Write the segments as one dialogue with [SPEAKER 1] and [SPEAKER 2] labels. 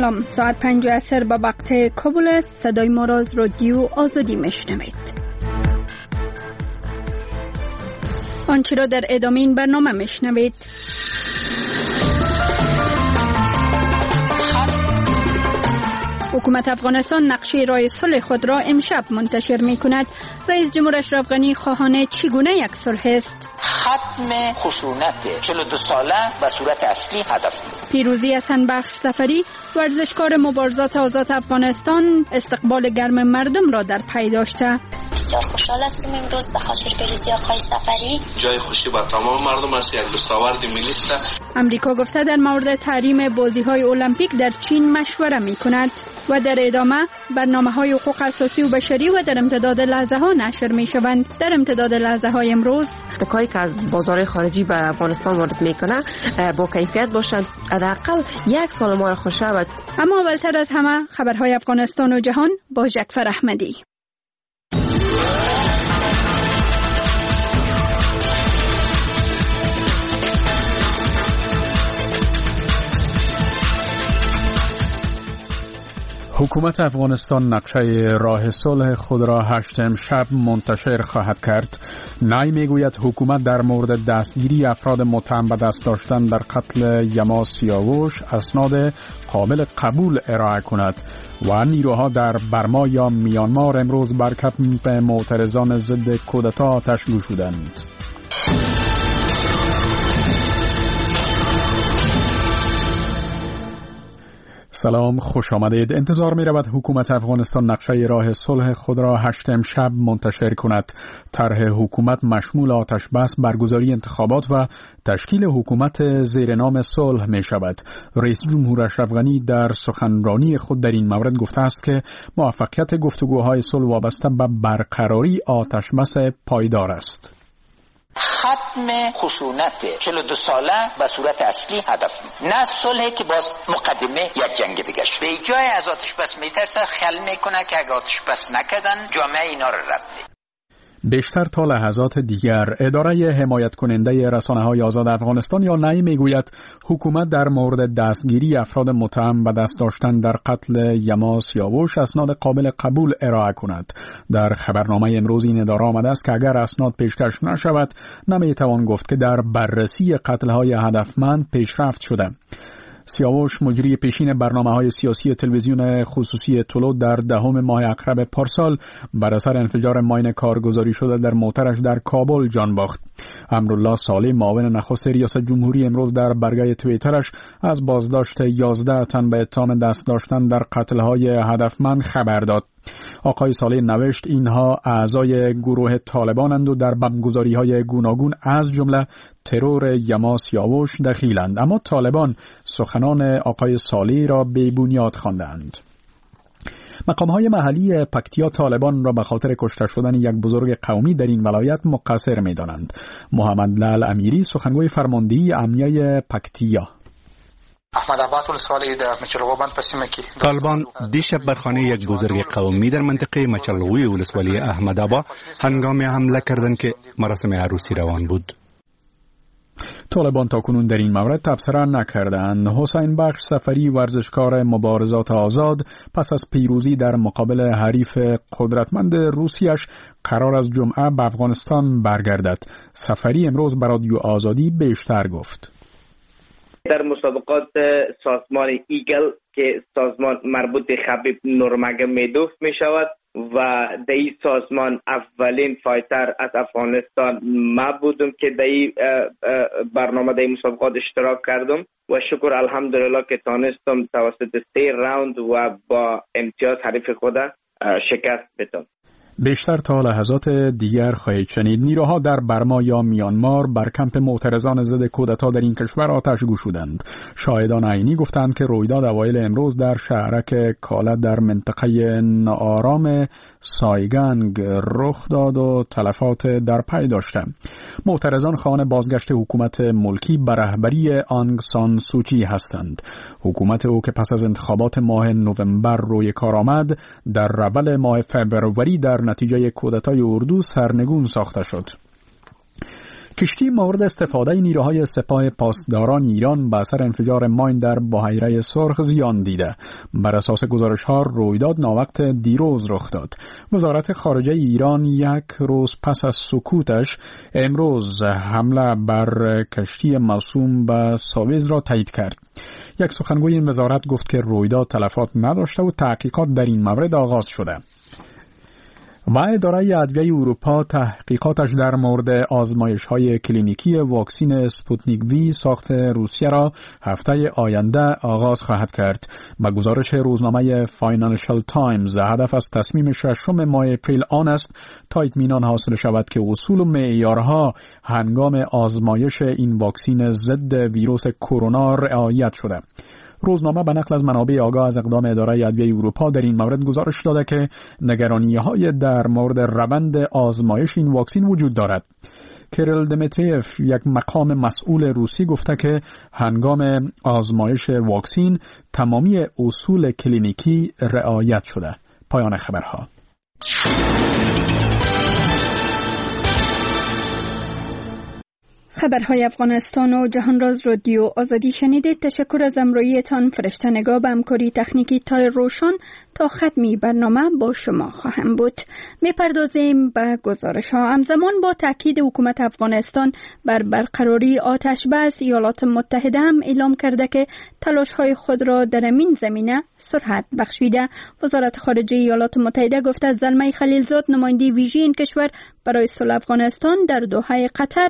[SPEAKER 1] سلام، ساعت 5 عصر به وقت کابل است. صدای ما را از رادیو آزادی میشنوید. آنچه را در ادامه این برنامه میشنوید: حکومت افغانستان نقشه راه صلح خود را امشب منتشر می کند. رئیس جمهور اشرف غنی خواهان چگونه یک صلح است؟
[SPEAKER 2] ختم خشونت 42 ساله به صورت اصلی هدف.
[SPEAKER 1] پیروزی حسن بخش صفری، ورزشکار مبارزات آزاد افغانستان، استقبال گرم مردم را در پی داشته.
[SPEAKER 3] بسیار خوشحال هستیم امروز به خاطر پیروزی آقای صفری.
[SPEAKER 4] جای خوشی با تمام مردم است، یک دستاورد ملی است.
[SPEAKER 1] امریکا گفته در مورد تحریم بازی‌های المپیک در چین مشوره می‌کند. و در ادامه برنامه‌های حقوق اساسی و بشری و در امتداد لحظه‌ها نشر می‌شوند. در امتداد لحظه‌های امروز
[SPEAKER 5] تکایی که از بازار خارجی به افغانستان وارد میکنه با کیفیت باشند، حداقل یک سال ما خوش شود.
[SPEAKER 1] اما اولتر از همه خبرهای افغانستان و جهان با جعفر احمدی.
[SPEAKER 6] حکومت افغانستان نقشه راه صلح خود را 8 امشب منتشر خواهد کرد. نای میگوید حکومت در مورد دستگیری افراد متهم به دست داشتن در قتل یما سیاوش اسناد قابل قبول ارائه کند و نیروها در برما یا میانمار امروز بر کمپ معترضان ضد کودتا آتش گشودند. سلام، خوش آمدید. انتظار می رود حکومت افغانستان نقشه راه صلح خود را 8 امشب منتشر کند. طرح حکومت مشمول آتش بس، برگزاری انتخابات و تشکیل حکومت زیر نام صلح می شود. رئیس جمهور اشرف غنی در سخنرانی خود در این مورد گفته است که موفقیت گفتگوهای صلح وابسته به برقراری آتش بس پایدار است.
[SPEAKER 2] ختم خشونت 42 ساله به صورت اصلی هدف. نه صلحی که باز مقدمه یک جنگ دیگه شد. به جای از آتش بس میترسه، خیال میکنه که اگه آتش بس نکردن جامعه اینا رو رد می‌کنه.
[SPEAKER 6] بیشتر تا لحظات دیگر اداره حمایت کننده رسانه‌های آزاد افغانستان یا نی میگوید حکومت در مورد دستگیری افراد متهم به دست داشتن در قتل یما سیاوش اسناد قابل قبول ارائه کند. در خبرنامه امروز این اداره آمده است که اگر اسناد پیشکش نشود نمیتوان گفت که در بررسی قتل‌های هدفمند پیشرفت شده. سیاوش مجری پیشین برنامه‌های سیاسی تلویزیون خصوصی طلوع در 10 ماه اکرب پارسال بر اثر انفجار ماین کارگزاری شده در موترش در کابل جان باخت. امرالله صالح معاون نخست ریاست جمهوری امروز در برگه توییترش از بازداشت 11 تن به اتهام دست داشتن در قتل‌های هدفمند خبر داد. آقای صالح نوشت اینها اعضای گروه طالبانند و در بمبگذاری‌های گوناگون از جمله ترور یما سیاوش دخیلند، اما طالبان سخنان آقای صالح را بی‌بنیاد خواندند. مقام‌های محلی پکتیا طالبان را به خاطر کشته شدن یک بزرگ قومی در این ولایت مقصر می‌دانند. محمد لال امیری سخنگوی فرماندهی امنیه پکتیا:
[SPEAKER 7] طالبان دیشب بر خانه یک بزرگ قومی در منطقه مچلغوی ولسوالی احمدآباد هنگام حمله کردند که مراسم عروسی روان بود.
[SPEAKER 6] طالبان تاکنون در این مورد تبصره نکردند. حسین بخش صفری ورزشکار مبارزات آزاد پس از پیروزی در مقابل حریف قدرتمند روسیش قرار از جمعه به افغانستان برگردد. صفری امروز به رادیو آزادی بیشتر گفت.
[SPEAKER 8] در مسابقات سازمان ایگل که سازمان مربوط به خبیب نورمگومدوف می شود و در این سازمان اولین فایتر از افغانستان ما بودم که در این برنامه در مسابقات اشتراک کردم و شکر الحمدلله که تانستم توسط 3 راوند و با امتیاز حریف خود شکست بدم.
[SPEAKER 6] بیشتر تا لحظات دیگر خواهید شنید. نیروها در برما یا میانمار بر کمپ معترضان ضد کودتا در این کشور آتش گشودند. شاهدان عینی گفتند که رویداد اوایل امروز در شهرک کاله در منطقه ناآرام سایگنگ رخ داد و تلفات در پی داشته. معترضان خواهان بازگشت حکومت ملکی به رهبری آنگ سان سوچی هستند. حکومت او که پس از انتخابات ماه نوامبر روی کار آمد در اول ماه فبروری در نتیجه کودتای اردو سرنگون ساخته شد. کشتی مورد استفاده نیروهای سپاه پاسداران ایران به اثر انفجار ماین در بحیره سرخ زیان دیده. بر اساس گزارش‌ها رویداد ناوقت دیروز رخ داد. وزارت خارجه ایران یک روز پس از سکوتش امروز حمله بر کشتی موسوم به سوئز را تایید کرد. یک سخنگوی این وزارت گفت که رویداد تلفات نداشته و تحقیقات در این مورد آغاز شده. و اداره ادویه اروپا تحقیقاتش در مورد آزمایش‌های کلینیکی واکسن اسپوتنیک وی ساخت روسیه را هفته آینده آغاز خواهد کرد. با گزارش روزنامه فاینانشال تایمز، هدف از تصمیم 6 ماه اپریل آن است تا اطمینان حاصل شود که اصول و معیارها هنگام آزمایش این واکسن ضد ویروس کرونا رعایت شده. روزنامه به نقل از منابع آگاه از اقدام اداره ادویه اروپا در این مورد گزارش داده که نگرانی‌های در مورد روند آزمایش این واکسن وجود دارد. کریل دمیتریف، یک مقام مسئول روسی، گفته که هنگام آزمایش واکسن تمامی اصول کلینیکی رعایت شده. پایان خبرها.
[SPEAKER 1] خبرهای افغانستان و جهانراز رادیو آزادی شنیدید. تشکر از همراهیتان. فرشته نگاه به همکاری تکنیکی تای روشن تا ختمی برنامه با شما خواهم بود. میپردازیم به گزارش ها. همزمان با تاکید حکومت افغانستان بر برقراری آتش بس، ایالات متحده هم اعلام کرده که تلاش های خود را در این زمینه سرعت بخشیده. وزارت خارجه ایالات متحده گفته زلمه خلیلزاد، نماینده ویژه این کشور برای صلح افغانستان، در دوحه قطر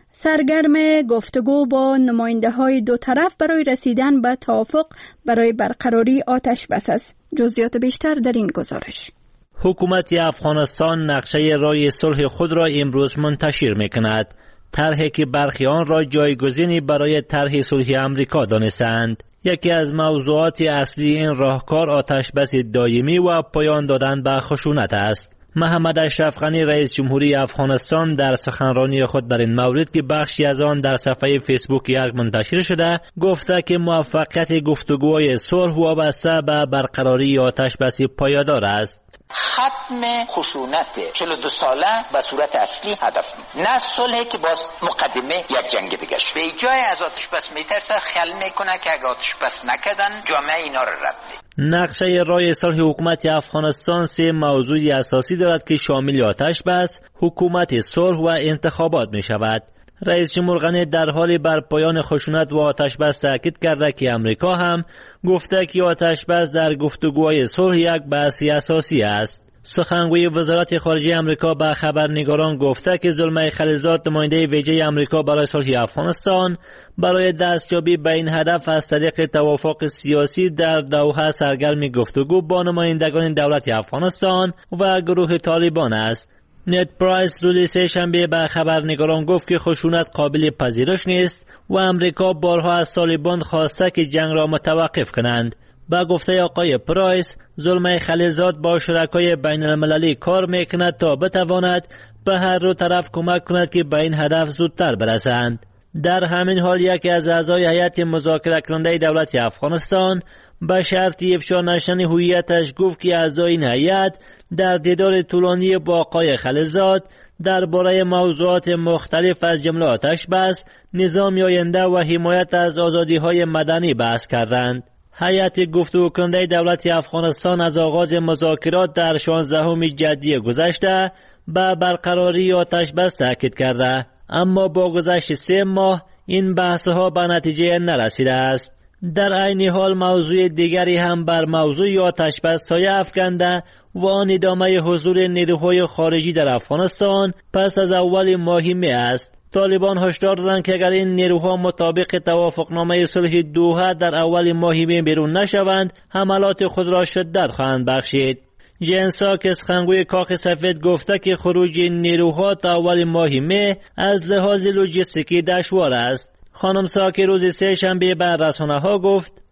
[SPEAKER 1] سرگرم گفتگو با نماینده های دو طرف برای رسیدن به توافق برای برقراری آتش بس است. جزئیات بیشتر در این گزارش.
[SPEAKER 9] حکومت افغانستان نقشه راه صلح خود را امروز منتشر می‌کند. طرحی که برخی آن را جایگزینی برای طرح صلح آمریکا دانستند. یکی از موضوعات اصلی این راهکار آتش بس دائمی و پایان دادن به خشونت است. محمد اشرف غنی رئیس جمهوری افغانستان در سخنرانی خود در این مورد که بخشی از آن در صفحه فیسبوک منتشر شده گفته که موفقیت گفتگوهای صلح وابسته به برقراری آتش بس پایدار است.
[SPEAKER 2] ختم خشونت 42 ساله به صورت اصلی هدف نه صلحی که باز مقدمه یک جنگ دیگه شد. به جای از آتش بس میترسه، خیال میکنه که اگه آتش بس نکردن جامعه اینا رو رد می‌کنه.
[SPEAKER 9] نقشه راه صلح حکومت افغانستان 3 موضوع اساسی دارد که شامل آتش بس، حکومت صلح و انتخابات می شود. رئیس جمهور غنی در حال برپایان خشونت و آتش بس تاکید کرده که امریکا هم گفته که آتش بس در گفتگوهای صلح یک بحث اساسی است. سخنگوی وزارت خارجه امریکا به خبرنگاران گفته که زلمه خلیلزاد، نماینده ویژه امریکا برای صلح افغانستان، برای دستیابی به این هدف از طریق توافق سیاسی در دوحه سرگرم گفتگو با نمایندگان دولت افغانستان و گروه طالبان است. نت پرایس روز سه‌شنبه به خبرنگاران گفت که خشونت قابل پذیرش نیست و امریکا بارها از طالبان خواسته که جنگ را متوقف کنند. با گفته آقای پرایس، زلمه خلیلزاد با شرکای بین المللی کار میکند تا بتواند به هر دو طرف کمک کند که به این هدف زودتر برسند. در همین حال یکی از اعضای هیئت مذاکره کننده دولت افغانستان به شرط افشا نشدن هویتش گفت که اعضای این هیئت در دیدار طولانی با آقای خلیلزاد درباره موضوعات مختلف از جمله آتش بس، نظام آینده و حمایت از آزادی‌های مدنی بحث کردند. هیئت گفتگو کننده دولت افغانستان از آغاز مذاکرات در 16 جدی گذشته به برقراری آتش بس تاکید کرده، اما با گذشت 3 ماه این بحث‌ها به نتیجه نرسیده است. در عین حال موضوع دیگری هم بر موضوع آتش بس سایه افکنده و آن ادامه حضور نیروهای خارجی در افغانستان پس از اول ماه می است. طالبان هشدار دادند که اگر این نیروها مطابق توافقنامه صلح دوحه در اول ماه می بیرون نشوند، حملات خود را شدت خواهند بخشید. جین ساکس، سخنگوی کاخ سفید، گفته که خروج نیروها تا اول ماه می از لحاظ لوجستیکی دشوار است. خانم ساکی روز سه‌شنبه به رسانه‌ها گفت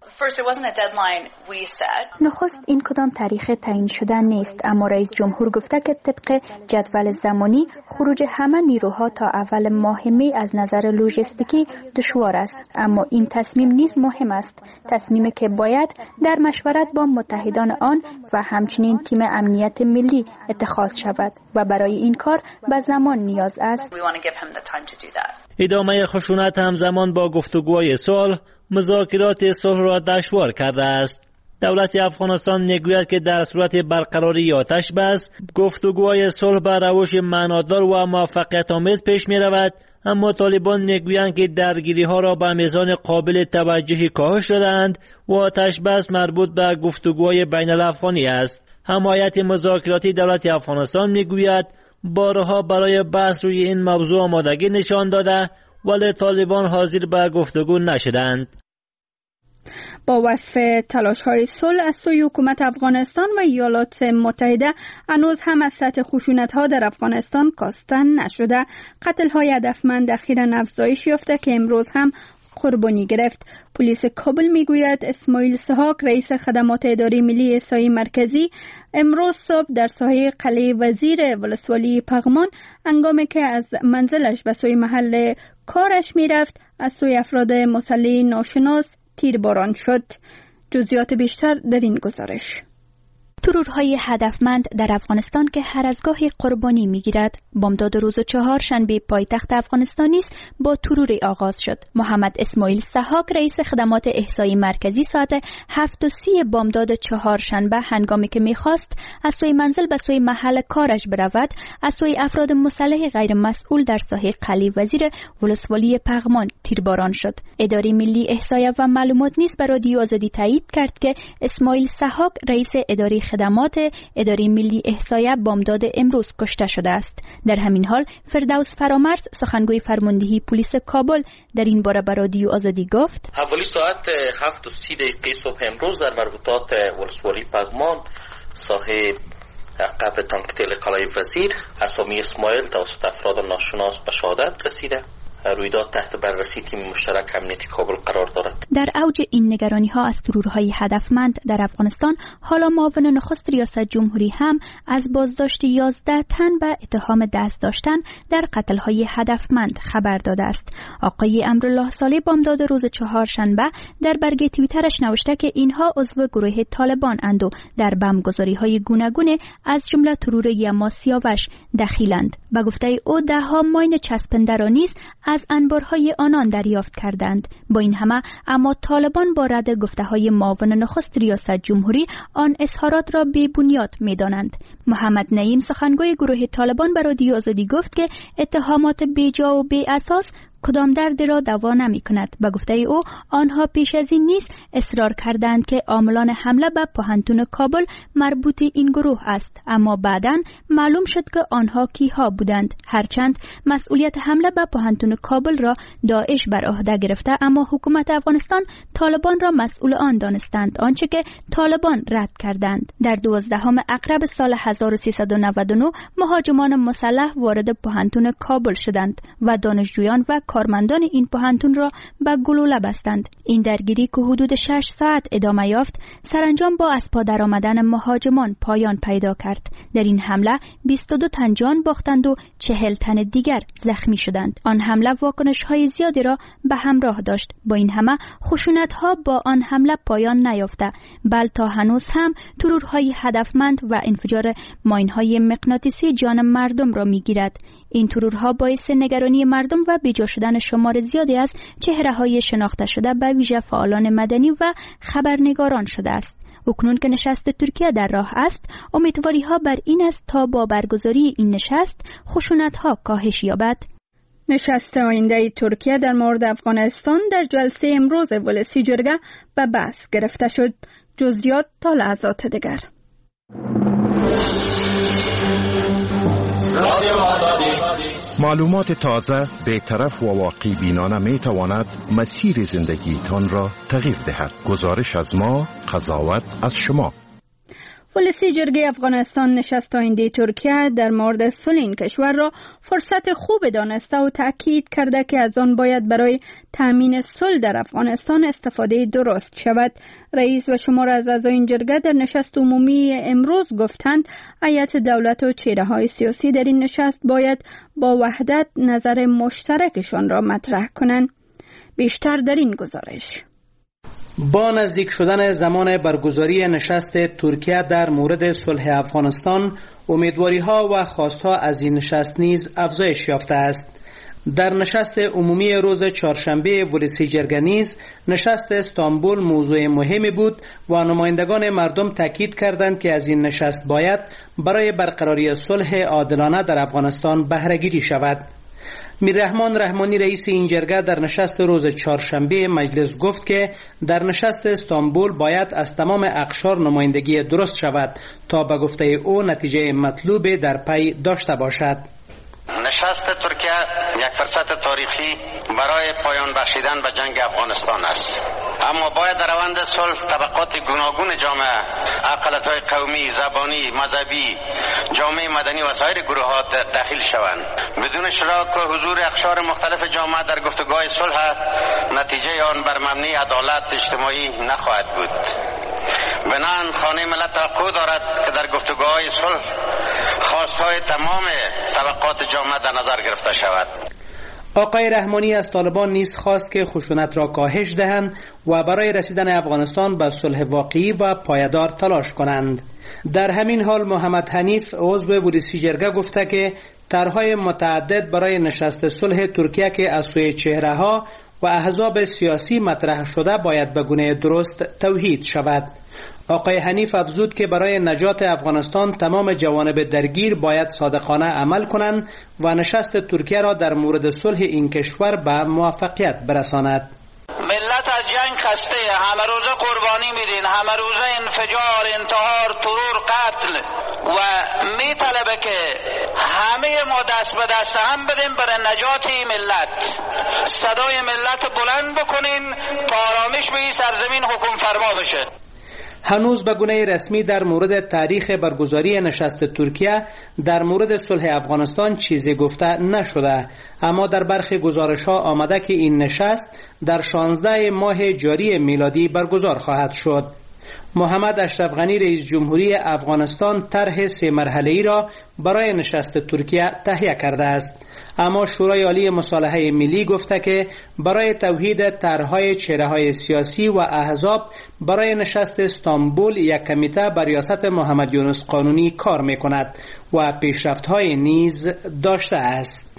[SPEAKER 10] نخست این کدام تاریخ تعیین شده نیست، اما رئیس جمهور گفته که طبق جدول زمانی خروج همه نیروها تا اول ماه می از نظر لوجستیکی دشوار است، اما این تصمیم نیز مهم است، تصمیمی که باید در مشورت با متحدان آن و همچنین تیم امنیت ملی اتخاذ شود و برای این کار به زمان نیاز است.
[SPEAKER 9] ادامه خشونت همزمان با گفتگوهای صلح مذاکرات صلح را دشوار کرده است. دولت افغانستان میگوید که در صورت برقراری آتش بس گفتگوهای صلح به روش معنادار و موفقیت آمیز پیش می رود، اما طالبان میگویند که درگیری ها را به میزان قابل توجهی کاهش دادند و آتش بس مربوط به گفتگوهای بین الافغانی است. حمایت مذاکراتی دولت افغانستان میگوید بارها برای بحث روی این موضوع آمادگی نشان داده ولی طالبان حاضر به گفتگو نشدند.
[SPEAKER 1] با وصف تلاش‌های صلح از سوی حکومت افغانستان و ایالات متحده هنوز هم از سطح خشونت‌ها در افغانستان کاسته نشده. قتل‌های هدفمند اخیراً افزایش یافته که امروز هم قربانی گرفت. پلیس کابل میگوید اسماعیل سحاق رئیس خدمات اداری ملی احصایی مرکزی امروز صبح در ساحه قلعه وزیر ولسوالی پغمان هنگامی که از منزلش به سوی محل کارش میرفت از سوی افراد مسلح ناشناس تیرباران شد. جزئیات بیشتر در این گزارش.
[SPEAKER 10] ترورهای هدفمند در افغانستان که هر از گاهی قربانی میگیرد. بامداد روز چهارشنبه پایتخت افغانستانی است با تروری آغاز شد. محمد اسماعیل سحاق رئیس خدمات احصایی مرکزی ساعت 7:30 بامداد چهارشنبه هنگامی که میخواست از سوی منزل به سوی محل کارش برود از سوی افراد مسلح غیر مسئول در ساحه قلعه وزیر ولسوالی پغمان تیرباران شد. اداره ملی احصایه و معلومات نیز به رادیو آزادی تایید کرد که اسماعیل سحاق رئیس اداره خدمات اداره ملی احصایه بامداد امروز کشته شده است. در همین حال فردوس فرامرز سخنگوی فرماندهی پلیس کابل در این باره به رادیو آزادی گفت
[SPEAKER 4] حوالی ساعت 7:30 صبح امروز در مربوطات ولسوالی پغمان ساحه قبل تانکتل قلعه وزیر اسامی اسماعیل توسط افراد ناشناس به شهادت رسیده. رویداد تحت بررسی تیم مشترک امنیتی کابل قرار دارد.
[SPEAKER 10] در اوج این نگرانی ها از ترورهای هدفمند در افغانستان حالا معاون نخست ریاست جمهوری هم از بازداشت 11 تن به اتهام دست داشتن در قتل‌های هدفمند خبر داده است. آقای امرالله صالح بامداد روز چهارشنبه در برگه توییترش نوشته که اینها عضو گروه طالبان اند و در بمبگذاری‌های گوناگون از جمله ترور یما سیاوش دخیلند. به گفته او ده‌ها ماین چسبنده را نیز از انبارهای آنان دریافت کردند. با این همه اما طالبان با رد گفته‌های معاون نخست ریاست جمهوری آن اظهارات را بی بنیاد می‌دانند. محمد نعیم سخنگوی گروه طالبان به رادیو آزادی گفت که اتهامات بیجا و بی اساس کدام درد را دوا نمی کند. به گفته او آنها پیش از این نیز اصرار کردند که عاملان حمله به پوهنتون کابل مربوط این گروه است، اما بعداً معلوم شد که آنها کیها بودند. هرچند مسئولیت حمله به پوهنتون کابل را داعش بر عهده گرفته، اما حکومت افغانستان طالبان را مسئول آن دانستند، آنچه که طالبان رد کردند. در 12 اکتبر سال 1399 مهاجمان مسلح وارد پوهنتون کابل شدند و دانشجویان و کارمندان این پوهنتون را به گلوله بستند. این درگیری که حدود 6 ساعت ادامه یافت سرانجام با از پا درآمدن مهاجمان پایان پیدا کرد. در این حمله 22 تن جان باختند و 40 تن دیگر زخمی شدند. آن حمله واکنش‌های زیادی را به همراه داشت. با این همه خشونت‌ها با آن حمله پایان نیافته، بل تا هنوز هم ترورهای هدفمند و انفجار ماین‌های مغناطیسی جان مردم را می‌گیرد. این ترورها باعث نگرانی مردم و بیجا شدن شمار زیادی از چهره‌های شناخته شده به ویژه فعالان مدنی و خبرنگاران شده است. اکنون که نشست ترکیه در راه است، امیدواری‌ها بر این است تا با برگزاری این نشست خشونت‌ها کاهش یابد.
[SPEAKER 1] نشست آینده ترکیه در مورد افغانستان در جلسه امروز ولسی جرگه به بحث گرفته شد. جزئیات تا لحظات دیگر.
[SPEAKER 11] معلومات تازه، بی‌طرف و واقع بینانه می تواند مسیر زندگیتان را تغییر دهد. گزارش از ما، قضاوت از شما.
[SPEAKER 1] ولسی جرگه افغانستان نشست آینده ترکیه در مورد صلح این کشور را فرصت خوب دانسته و تأکید کرده که از آن باید برای تأمین صلح در افغانستان استفاده درست شود. رئیس و شمار از اعضای این جرگه در نشست عمومی امروز گفتند هیئت دولت و چهره‌های سیاسی در این نشست باید با وحدت نظر مشترکشان را مطرح کنند. بیشتر در این گزارش.
[SPEAKER 12] با نزدیک شدن زمان برگزاری نشست ترکیه در مورد صلح افغانستان، امیدواری‌ها و خواست‌ها از این نشست نیز افزایش یافته است. در نشست عمومی روز چهارشنبه ولسی جرگه نیز نشست استانبول موضوع مهمی بود و نمایندگان مردم تاکید کردند که از این نشست باید برای برقراری صلح عادلانه در افغانستان بهره گیری شود. میررحمان رحمانی رئیس این جرگه در نشست روز چهارشنبه مجلس گفت که در نشست استانبول باید از تمام اقشار نمایندگی درست شود تا به گفته او نتیجه مطلوب در پی داشته باشد.
[SPEAKER 13] نشست ترکیه یک فرصت تاریخی برای پایان بخشیدن به جنگ افغانستان است، اما باید در روند صلح طبقات گوناگون جامعه، اقلیت‌های قومی، زبانی، مذهبی، جامعه مدنی و سایر گروهات داخل شوند. بدون اشتراک و حضور اقشار مختلف جامعه در گفتگوهای صلح نتیجه آن بر مبنی عدالت اجتماعی نخواهد بود. بنابراین خانه ملت توقع دارد که در گفتگوهای صلح خواستهای تمام طبقات جامعه در نظر گرفته شود.
[SPEAKER 12] آقای رحمانی از طالبان نیز خواست که خشونت را کاهش دهند و برای رسیدن افغانستان به صلح واقعی و پایدار تلاش کنند. در همین حال محمد حنیف عضو ولسی جرگه گفته که طرح‌های متعدد برای نشست صلح ترکیه که از سوی چهره‌ها و احزاب سیاسی مطرح شده باید به گونه درست توحید شود. آقای حنیف افزود که برای نجات افغانستان تمام جوانب درگیر باید صادقانه عمل کنند و نشست ترکیه را در مورد صلح این کشور به موفقیت برساند.
[SPEAKER 14] ملت از جنگ خسته، همه روزه قربانی میدین، همه روزه انفجار، انتحار، ترور، قتل و میطلبه که همه ما دست به دست هم بدیم برای نجات این ملت. صدای ملت بلند بکنیم تا آرامش به این سرزمین حکم فرما بشه.
[SPEAKER 12] هنوز به گونه رسمی در مورد تاریخ برگزاری نشست ترکیه در مورد صلح افغانستان چیزی گفته نشده، اما در برخی گزارش‌ها آمده که این نشست در 16 ماه جاری میلادی برگزار خواهد شد. محمد اشرف غنی رئیس جمهوری افغانستان طرح 3 مرحله‌ای را برای نشست ترکیه تهیه کرده است، اما شورای عالی مصالحه ملی گفته که برای توحید طرح‌های چهره‌های سیاسی و احزاب برای نشست استانبول یک کمیته بر ریاست محمد یونس قانونی کار می‌کند و پیشرفت‌های نیز داشته است.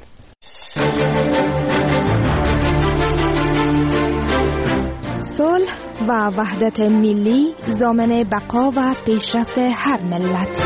[SPEAKER 15] صلح و وحدت ملی ضامن بقا و پیشرفت هر ملت.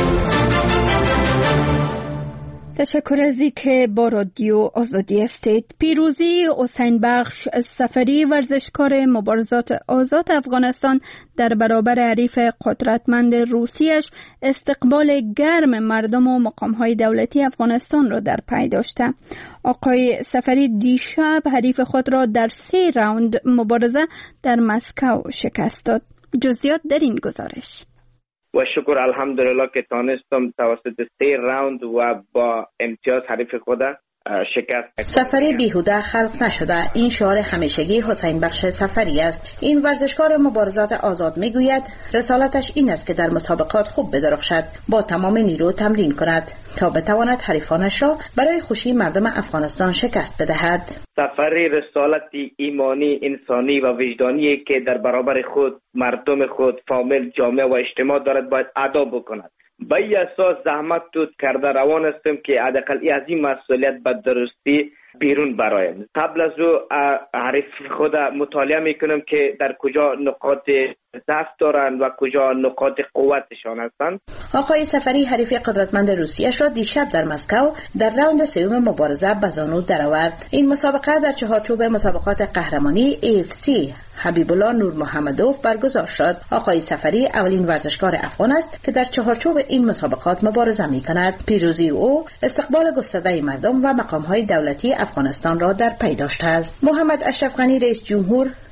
[SPEAKER 1] تشکر از اینکه با رادیو آزادی هستید. پیروزی حسین بخش سفری، ورزشکار مبارزات آزاد افغانستان، در برابر حریف قدرتمند روسیش استقبال گرم مردم و مقام‌های دولتی افغانستان را در پی داشته. آقای سفری دیشب حریف خود را در 3 راوند مبارزه در مسکو شکست داد. جزئیات در این گزارش.
[SPEAKER 8] و شکر الحمدلله که تانستم توسط 3 راوند و با امتیاز حریف خود شکست.
[SPEAKER 16] سفری بیهوده خلق نشده، این شعار همیشگی حسین بخش سفری است. این ورزشکار مبارزات آزاد میگوید رسالتش این است که در مسابقات خوب بدرخشد، با تمام نیرو تمرین کند تا بتواند حریفانش را برای خوشی مردم افغانستان شکست بدهد.
[SPEAKER 8] سفری رسالتی ایمانی، انسانی و وجدانی که در برابر خود، مردم خود، فامیل، جامعه و اجتماع دارد باید ادا بکند. به این اساس زحمت تود کرده روان هستم که حداقل از این مسئولیت به درستی بیرون برایم. قبل از او حریف خود مطالعه میکنم که در کجا نقاط ضعف دارند و کجا نقاط قوتشان هستند.
[SPEAKER 16] آقای سفری حریف قدرتمند روسیش را دیشب در مسکو در راوند 3 مبارزه به زانو درآورد. این مسابقه در چهارچوب مسابقات قهرمانی AFC حبیب الله نور محمدوف برگزار شد. آقای سفری اولین ورزشکار افغان است که در چهارچوب این مسابقات مبارزه می‌کند. پیروزی او استقبال گسترده مردم و مقام‌های دولتی افغانستان را در پی داشته است. محمد اشرف غنی رئیس جمهور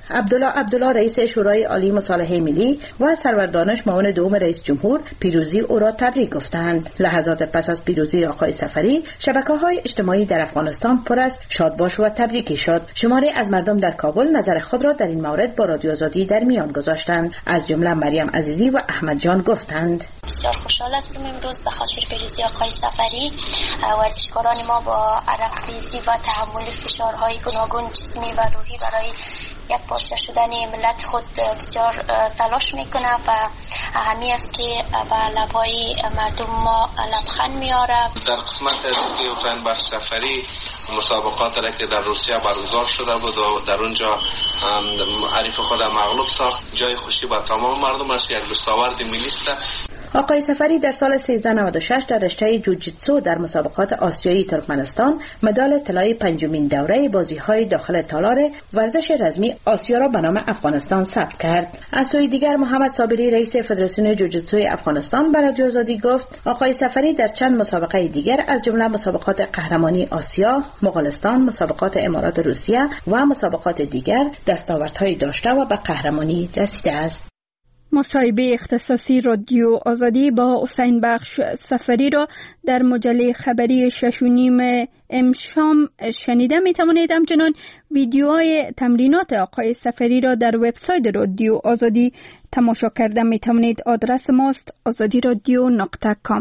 [SPEAKER 16] عبدالله رئیس شورای عالی مصالحه ملی و سرور دانش معاون دوم رئیس جمهور پیروزی او را تبریک گفتند. لحظات پس از پیروزی آقای سفری، شبکه‌های اجتماعی در افغانستان پر از شادباش و تبریکی شد. شماری از مردم در کابل نظر خود را در این مورد با رادیو آزادی در میان گذاشتند. از جمله مریم عزیزی و احمد جان گفتند:
[SPEAKER 3] بسیار خوشحال هستیم امروز به خاطر پیروزی آقای سفری. ورزشکاران ما با عرق‌ریزی و تحمل فشارهای گوناگون جسمی و روحی برای یک پارچه شدن ملت خود بسیار تلاش میکنه و همی است که به لبهای مردم ما لبخند میاره.
[SPEAKER 17] در قسمت دیگه حسین بخش سفری مسابقات را که در روسیه برگزار شده بود و در اونجا حریف خود مغلوب ساخت، جای خوشی با تمام مردم است، یک دستاورد ملی است.
[SPEAKER 16] آقای سفری در سال 1396 در رشته جوجیتسو در مسابقات آسیایی ترکمنستان مدال طلای پنجمین دوره بازی‌های داخل تالار ورزش رزمی آسیا را به نام افغانستان ثبت کرد. از سوی دیگر محمد صابری رئیس فدراسیون جوجیتسوی افغانستان به رادیو آزادی گفت آقای سفری در چند مسابقه دیگر از جمله مسابقات قهرمانی آسیا، مغولستان، مسابقات امارات روسیه و مسابقات دیگر دستاوردهایی داشته و به قهرمانی رسیده است.
[SPEAKER 1] مصاحبه اختصاصی رادیو آزادی با حسین بخش سفری را در مجله خبری 6:30 امشام شنیده. می توانید همچنان ویدیوهای تمرینات آقای سفری را در وبسایت رادیو آزادی تماشا کرده می توانید. آدرس ماست azadiradio.com.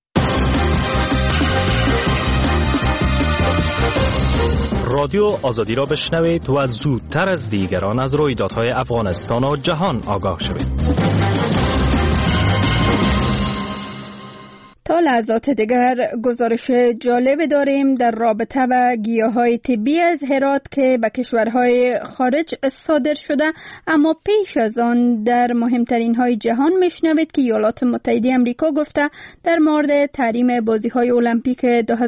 [SPEAKER 18] رادیو آزادی را بشنوید و زودتر از دیگران از رویدادهای افغانستان و جهان آگاه شوید.
[SPEAKER 1] تا لحظات دیگر گزارش جالب داریم در رابطه با گیاهای طبی از هرات که به کشورهای خارج صادر شده، اما پیش از آن در مهمترین های جهان میشنوید که ایالات متحده آمریکا گفته در مورد تحریم بازی‌های المپیک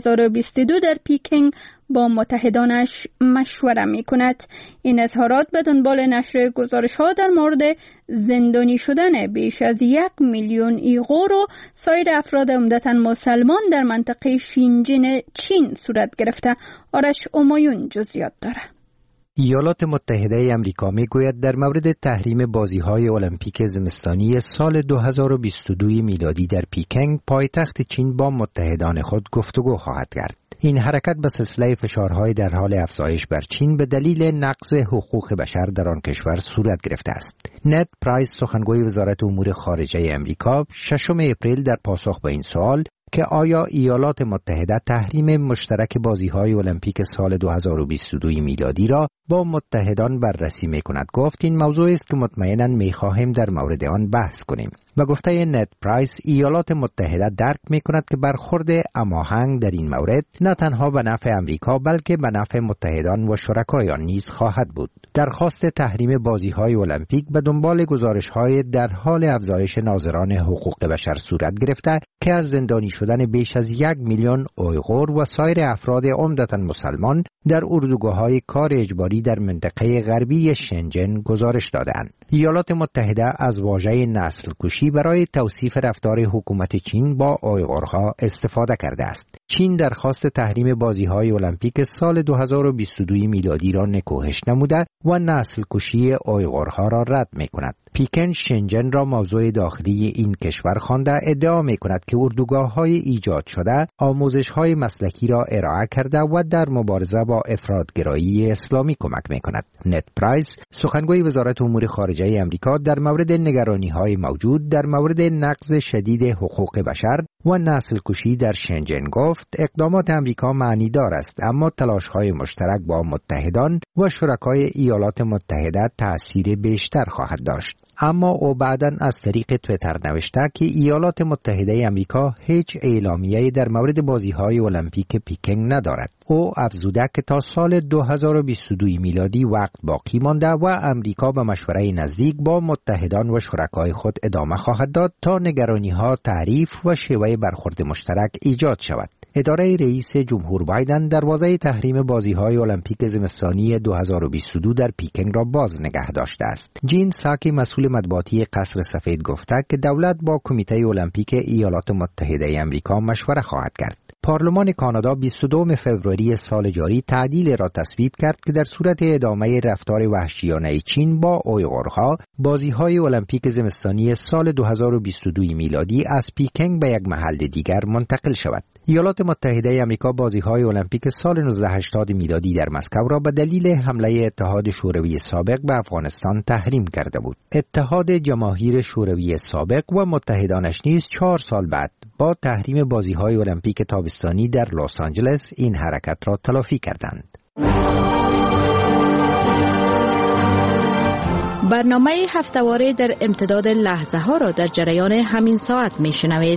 [SPEAKER 1] 2022 در پیکینگ با متحدانش مشوره می کند. این اظهارات به دنبال نشر گزارش ها در مورد زندانی شدن بیش از 1 میلیون ایغور و سایر افراد عمدتاً مسلمان در منطقه شینجین چین صورت گرفته. آرش امایون جزئیات داره.
[SPEAKER 19] ایالات متحده آمریکا میگوید در مورد تحریم بازی‌های المپیک زمستانی سال 2022 میلادی در پیکینگ پایتخت چین با متحدان خود گفتگو خواهد کرد. این حرکت به سلسله فشارهای در حال افزایش بر چین به دلیل نقض حقوق بشر در آن کشور صورت گرفته است. نت پرایس سخنگوی وزارت امور خارجه آمریکا 6 اپریل در پاسخ به این سوال که آیا ایالات متحده تحریم مشترک بازی‌های المپیک سال 2022 میلادی را با متحدان بررسی می‌کند گفت این موضوع است که مطمئناً می‌خواهیم در مورد آن بحث کنیم. و گفته نت پرایس ایالات متحده درک می‌کند که برخورد هماهنگ در این مورد نه تنها به نفع آمریکا بلکه به نفع متحدان و شرکای آن نیز خواهد بود. درخواست تحریم بازی‌های المپیک به دنبال گزارش‌های در حال افزایش ناظران حقوق بشر صورت گرفته که از زندانی شدن بیش از 1 میلیون اویغور و سایر افراد عمدتاً مسلمان در اردوگاه‌های کار اجباری در منطقه غربی شنجن گزارش دادند. ایالات متحده از واژه نسل کشی برای توصیف رفتار حکومت چین با اویغورها استفاده کرده است. چین درخواست تحریم بازی‌های المپیک سال 2022 میلادی را نکوهش نموده و نسل کشی اویغورها را رد می‌کند. پیکن شنجن را موضوع داخلی این کشور خوانده ادعا می‌کند که اردوگاه‌های ایجاد شده آموزش‌های مسلکی را ارائه کرده و در مبارزه با افراط‌گرایی اسلامی کمک می‌کند. نت پرایس سخنگوی وزارت امور خارجه آمریکا در مورد نگرانی‌های موجود در مورد نقض شدید حقوق بشر و نسل کشی در شنجن گفت اقدامات آمریکا معنیدار است اما تلاش‌های مشترک با متحدان و شرکای ایالات متحده تأثیر بیشتر خواهد داشت. اما او بعداً از طریق توییتر نوشته که ایالات متحده آمریکا هیچ اعلامیه‌ای در مورد بازی‌های المپیک پیکینگ ندارد. او افزوده که تا سال 2022 میلادی وقت باقی مانده و آمریکا به مشوره نزدیک با متحدان و شرکای خود ادامه خواهد داد تا نگرانی‌ها تعریف و شیوه برخورد مشترک ایجاد شود. اداره رئیس جمهور بایدن دروازه تحریم بازی‌های المپیک زمستانی 2022 در پیکنگ را باز نگه داشته است. جین ساکی مسئول مطبوعاتی قصر سفید گفته که دولت با کمیته المپیک ایالات متحده آمریکا مشوره خواهد کرد. پارلمان کانادا 22 فوریه سال جاری تعدیل را تصویب کرد که در صورت ادامه رفتار وحشیانه چین با اویغورها، بازی‌های المپیک زمستانی سال 2022 میلادی از پیکنگ به یک محل دیگر منتقل شود. ایالات متحده آمریکا بازی‌های المپیک سال 1980 میلادی در مسکو را به دلیل حمله اتحاد شوروی سابق به افغانستان تحریم کرده بود. اتحاد جماهیر شوروی سابق و متحدانش نیز 4 سال بعد با تحریم بازی‌های المپیک تابستانی در لس آنجلس این حرکت را تلافی کردند.
[SPEAKER 16] برنامه هفته‌واره در امتداد لحظه ها را در جریان همین ساعت میشنوید.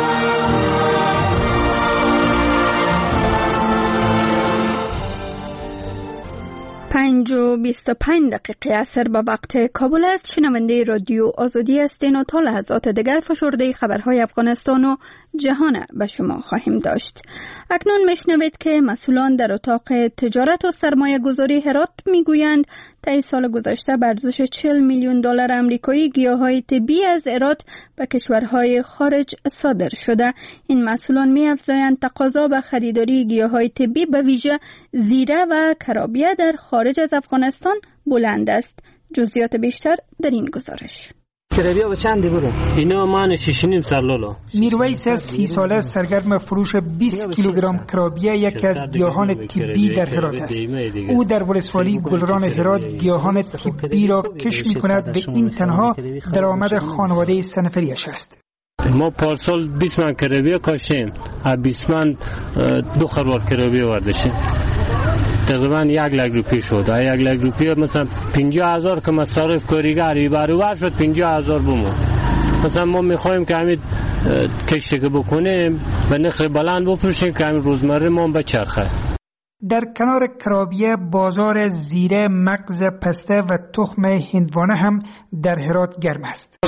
[SPEAKER 1] 5:25 عصر به وقت کابل است. شنونده رادیو آزادی هستین و تا لحظات دیگر فشرده خبرهای افغانستان و جهان به شما خواهیم داشت. اکنون میشنوید که مسئولان در اتاق تجارت و سرمایه گذاری هرات میگویند طی سال گذشته به ارزش 40 میلیون دلار آمریکایی گیاهای طبی از هرات به کشورهای خارج صادر شده. این مسئولان می‌افزایند تقاضا به خریداری گیاهای طبی به ویژه زیره و کرابیه در خارج از افغانستان بلند است. جزئیات بیشتر در این گزارش.
[SPEAKER 20] کرابیه به چندی برو؟ اینا من 6.5 سرلولو.
[SPEAKER 21] میرویس 30 ساله سرگرم فروش 20 کیلوگرم کرابیه یکی از گیاهان طبی در هرات است. او در ولسوالی گلران هرات گیاهان طبی را کشت می‌کند و این تنها درآمد خانواده سنفریش است.
[SPEAKER 20] ما پارسال 20 من کرابیه کاشتیم. از 20 من 2 خروار کرابیه ورداشتیم. تقریبا 1 لک روپیه شد. 1 لک روپیه مثلا 50,000 که مصارف کارگری برابر شد 50,000 بمون. مثلا ما میخوایم که همین کشتی که بکنیم به نرخ بلند بفروشیم که همین روزمره ما بچرخه.
[SPEAKER 21] در کنار کرابیه بازار زیره، مغز پسته و تخم هندوانه هم در هرات گرم است.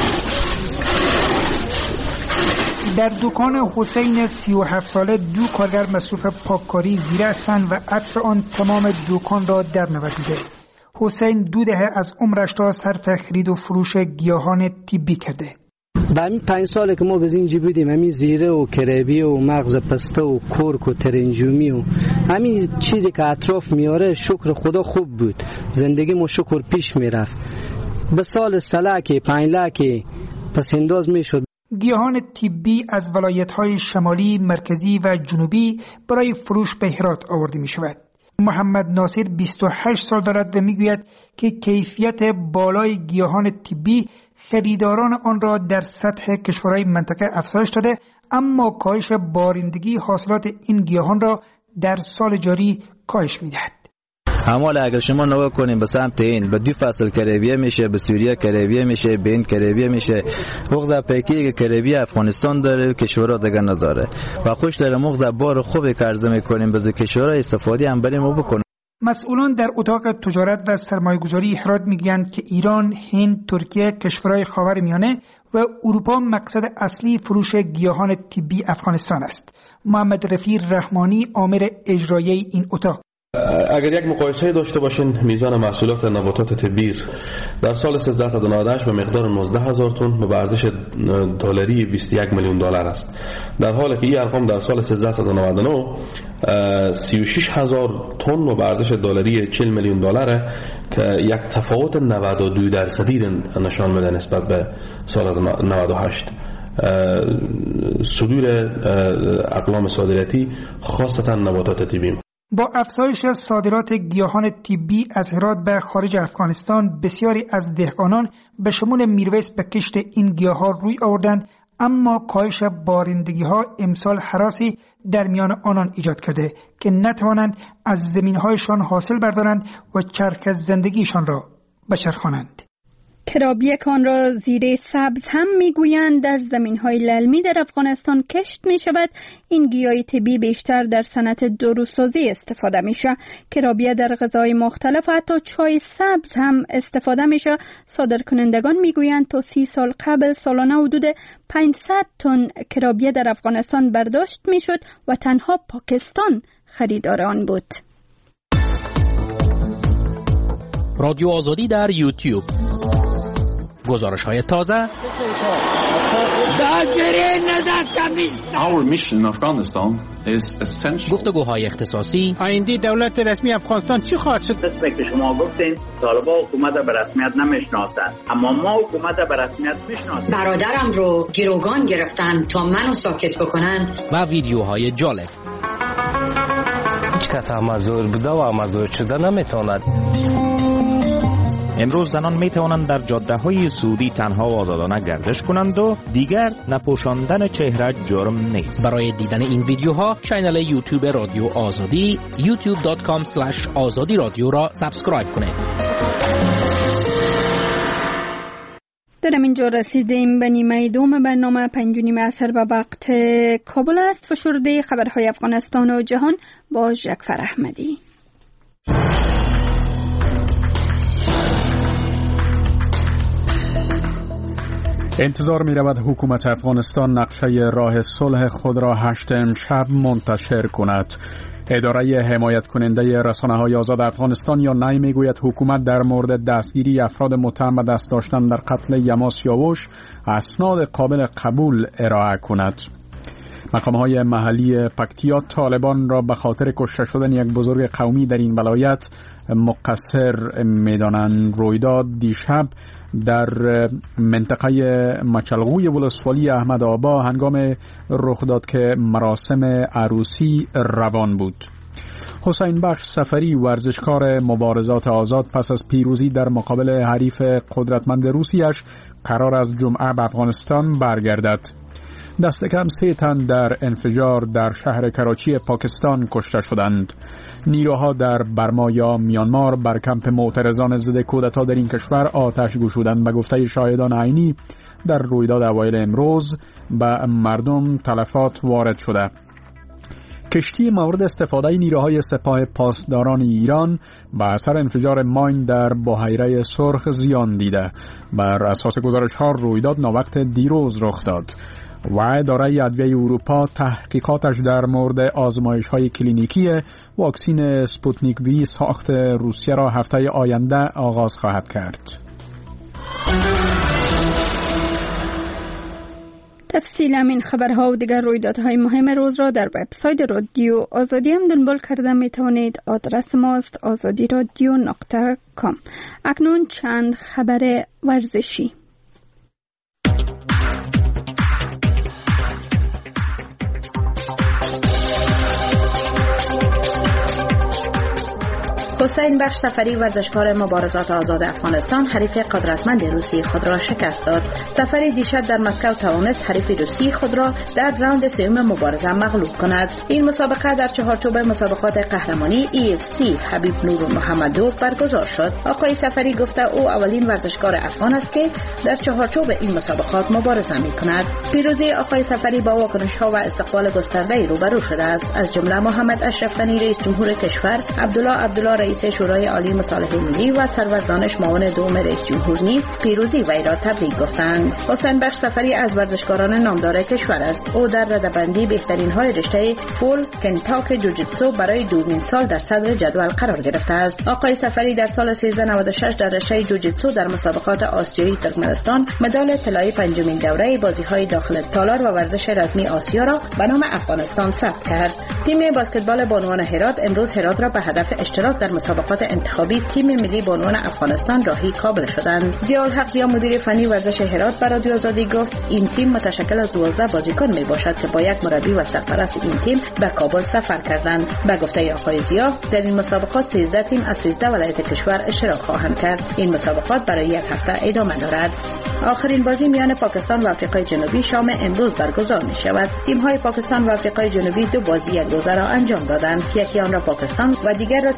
[SPEAKER 21] در دکان حسین 37 ساله 2 کارگر مصروف پاککاری زیره هستند و عطر آن تمام دکان را در نوردیده. حسین 2 دهه از عمرش را صرف خرید و فروش گیاهان طبی کرده.
[SPEAKER 20] با همین 5 ساله که ما بزینجی بودیم همین زیره و کرابیه و مغز پسته و کرک و ترنجومی و همین چیزی که اطراف میاره شکر خدا خوب بود. زندگی ما شکر پیش میرفت. به سال سلک 5 لک پس انداز میشد.
[SPEAKER 21] گیاهان طبی از ولایت‌های شمالی، مرکزی و جنوبی برای فروش به هرات آورده می‌شود. محمد ناصر 28 سال دارد و می‌گوید که کیفیت بالای گیاهان طبی خریداران آن را در سطح کشورهای منطقه افزایش داده، اما کاهش بارندگی حاصلات این گیاهان را در سال جاری کاهش می‌دهد.
[SPEAKER 22] حالا اگر شما نگاه کنیم به سمت این به 2 فصل کرابیه میشه، به سوریه کرابیه میشه، به این کرابیه میشه. مغز پیکی که کرابیه افغانستان داره کشورها دیگه نداره و خوش داره مغز بار خوبی که عرضه میکنیم به کشورها استفاده هم بریم و بکنیم.
[SPEAKER 21] مسئولان در اتاق تجارت و سرمایه‌گذاری هرات میگویند که ایران، هند، ترکیه، کشورهای خاورمیانه و اروپا مقصد اصلی فروش گیاهان طبی افغانستان است. محمد رفیع رحمانی آمر اجرایی این اتاق:
[SPEAKER 23] اگر یک مقایسه داشته باشین میزان محصولات نباتات طبی در سال 1398 به مقدار 19,000 تن به ارزش دلاری 21 میلیون دلار است، در حالی که این ارقام در سال 1399 36,000 تن به ارزش دلاری 40 میلیون دلار که یک تفاوت 92% نشان میده نسبت به سال 98. صدور اقلام صادراتی خاصتا نباتات طبی.
[SPEAKER 21] با افزایش صادرات گیاهان طبی از هرات به خارج افغانستان، بسیاری از دهقانان به شمول میرویس به کشت این گیاه‌ها روی آوردند، اما کاهش بارندگی‌ها امسال هراسی در میان آنان ایجاد کرده که نتوانند از زمین‌هایشان حاصل بردارند و چرخ زندگیشان را بچرخانند.
[SPEAKER 1] کرابیک آن را زیر سبز هم میگویند. در زمین‌های للمی در افغانستان کشت می‌شود. این گیاه طبی بیشتر در صنعت داروسازی استفاده میشه. کرابیه در غذاهای مختلف و حتی چای سبز هم استفاده میشه. صادرکنندگان میگویند تا 30 سال قبل سالانه حدود 500 تن کرابیه در افغانستان برداشت میشد و تنها پاکستان خریدار آن بود.
[SPEAKER 5] رادیو آزادی در یوتیوب. گزارش‌های تازه.
[SPEAKER 6] Our mission in Afghanistan is essential.
[SPEAKER 5] گفتگوهای اختصاصی.
[SPEAKER 7] آینده دولت رسمی افغانستان چی خواهد شد؟
[SPEAKER 24] دسته که شما گفتین طالبان حکومت به رسمیت نمیشناسند، اما ما حکومت به رسمیت میشناسیم.
[SPEAKER 25] برادرم رو گروگان گرفتن تا منو ساکت بکنن.
[SPEAKER 5] و ویدیوهای جالب.
[SPEAKER 26] هیچ کس مزور بوده و مزور شده نمیتواند.
[SPEAKER 18] امروز زنان می توانند در جاده‌های سعودی تنها و آزادانه گردش کنند و دیگر نپوشاندن چهره جرم نیست.
[SPEAKER 5] برای دیدن این ویدیوها کانال یوتیوب رادیو آزادی youtube.com/azadi رادیو را سابسکرایب کنید.
[SPEAKER 1] در اینجا رسیدیم به نیمه دوم برنامه 5:30 عصر به وقت کابل است. فشرده خبرهای افغانستان و جهان با جعفر احمدی.
[SPEAKER 27] انتظار می رود حکومت افغانستان نقشه راه صلح خود را 8 امشب منتشر کند. اداره حمایت کننده رسانه‌های آزاد افغانستان یا نی می گوید حکومت در مورد دستگیری افراد متهم به دست داشتن در قتل یما سیاوش اسناد قابل قبول ارائه کند. مقام‌های محلی پکتیا طالبان را به خاطر کشته شدن یک بزرگ قومی در این ولایت مقصر می‌دانند. رویداد دیشب در منطقه مچلغوی ولسوالی احمدآباد هنگام رخ داد که مراسم عروسی روان بود. حسین بخش سفری ورزشکار مبارزات آزاد پس از پیروزی در مقابل حریف قدرتمند روسیش قرار از جمعه به افغانستان برگردد. دست کم 3 تن در انفجار در شهر کراچی پاکستان کشته شدند. نیروها در برما یا میانمار بر کمپ معترضان ضد کودتا در این کشور آتش گشودند. به گفته شاهدان عینی در رویداد اوایل امروز به مردم تلفات وارد شده. کشتی مورد استفاده نیروهای سپاه پاسداران ایران به اثر انفجار ماین در بحیره سرخ زیان دیده. بر اساس گزارش‌ها رویداد ناوقت دیروز رخ داد و اداره ادویه اروپا تحقیقاتش در مورد آزمایش‌های کلینیکی واکسن سپوتنیک وی ساخت روسیه را هفته آینده آغاز خواهد کرد.
[SPEAKER 1] تفصیل این خبرها و دیگر رویدادهای مهم روز را در وبسایت رادیو آزادی هم دنبال کرده می توانید. آدرس ماست azadiradio.com. اکنون چند خبر ورزشی.
[SPEAKER 16] حسین بخش سفری ورزشکار مبارزات آزاد افغانستان حریف قدرتمند روسی خود را شکست داد. سفری دیشب در مسکو توانست حریف روسی خود را در راند سوم مبارزه مغلوب کند. این مسابقه در چهارچوب مسابقات قهرمانی EFC حبیب نور محمدوف برگزار شد. آقای سفری گفته او اولین ورزشکار افغان است که در چهارچوب این مسابقات مبارزه می کند. پیروزی آقای سفری با واکنش‌ها و استقبال گسترده روبرو شده است. از جمله محمد اشرف غنی رئیس جمهور کشور، عبدالله رئیس شورای عالی مصالحه ملی و سرور دانش معاون دوم رئیس جمهور نیز پیروزی وی را تبریک گفتند. حسین بخش سفری از ورزشکاران نامدار کشور است. او در رده‌بندی بهترین های رشته فول کنتاک جوجیتسو برای دومین سال در صدر جدول قرار گرفته است. آقای سفری در سال 1396 در رشته جوجیتسو در مسابقات آسیایی ترکمنستان مدال طلایی 5مین دوره بازی‌های داخل تالار و ورزش رزمی آسیا را به نام افغانستان ثبت کرد. تیم بسکتبال بانوان هرات امروز هرات را به هدف اشتراک در مسابقات انتخابی تیم ملی بانوان افغانستان راهی کابل شدند. ضیاءالحق ضیا مدیر فنی ورزش هرات به رادیو آزادی گفت این تیم متشکل از 12 بازیکن می باشد که با یک مربی و سرپرست این تیم به کابل سفر کردند. به گفته آقای ضیا در این مسابقات 13 تیم از 13 ولایت کشور اشتراک خواهند کرد. این مسابقات برای یک هفته ادامه دارد. آخرین بازی میان پاکستان و آفریقای جنوبی شام امروز برگزار می شود. تیم های پاکستان و آفریقای جنوبی 2 بازی یک روزه را انجام دادند. یکی آن را پاکستان و دیگر را تیم آفریقای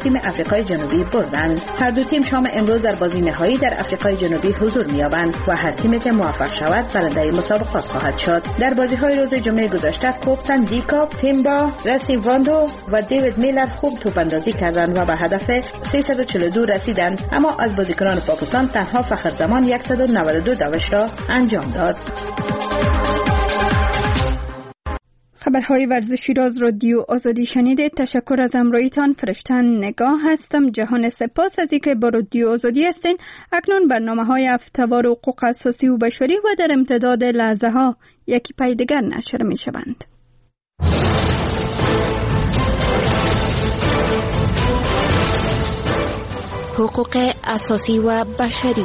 [SPEAKER 16] آفریقای جنوبی بردند. هر دو تیم شام امروز در بازی نهایی در آفریقای جنوبی حضور می‌یابند و هر تیمی که موفق شود برنده مسابقات خواهد شد. در بازی‌های روز جمعه گذشته کوپتن دیکاپ، تیمبا، رسی واندو و دیوید میلر خوب توپ‌اندازی کردند و به هدف 342 رسیدند، اما از بازیکنان پاکستان تنها فخر زمان 192 دوش را انجام داد.
[SPEAKER 1] خبرهای ورزشی را از رادیو آزادی شنیدید. تشکر از همراهیتان. فرشتن نگاه هستم. جهان سپاس از اینکه با رادیو آزادی هستین. اکنون برنامه‌های هفته‌وار حقوق اساسی و بشری و در امتداد لحظه‌ها یکی پای دیگر نشر می‌شوند. حقوق اساسی و بشری.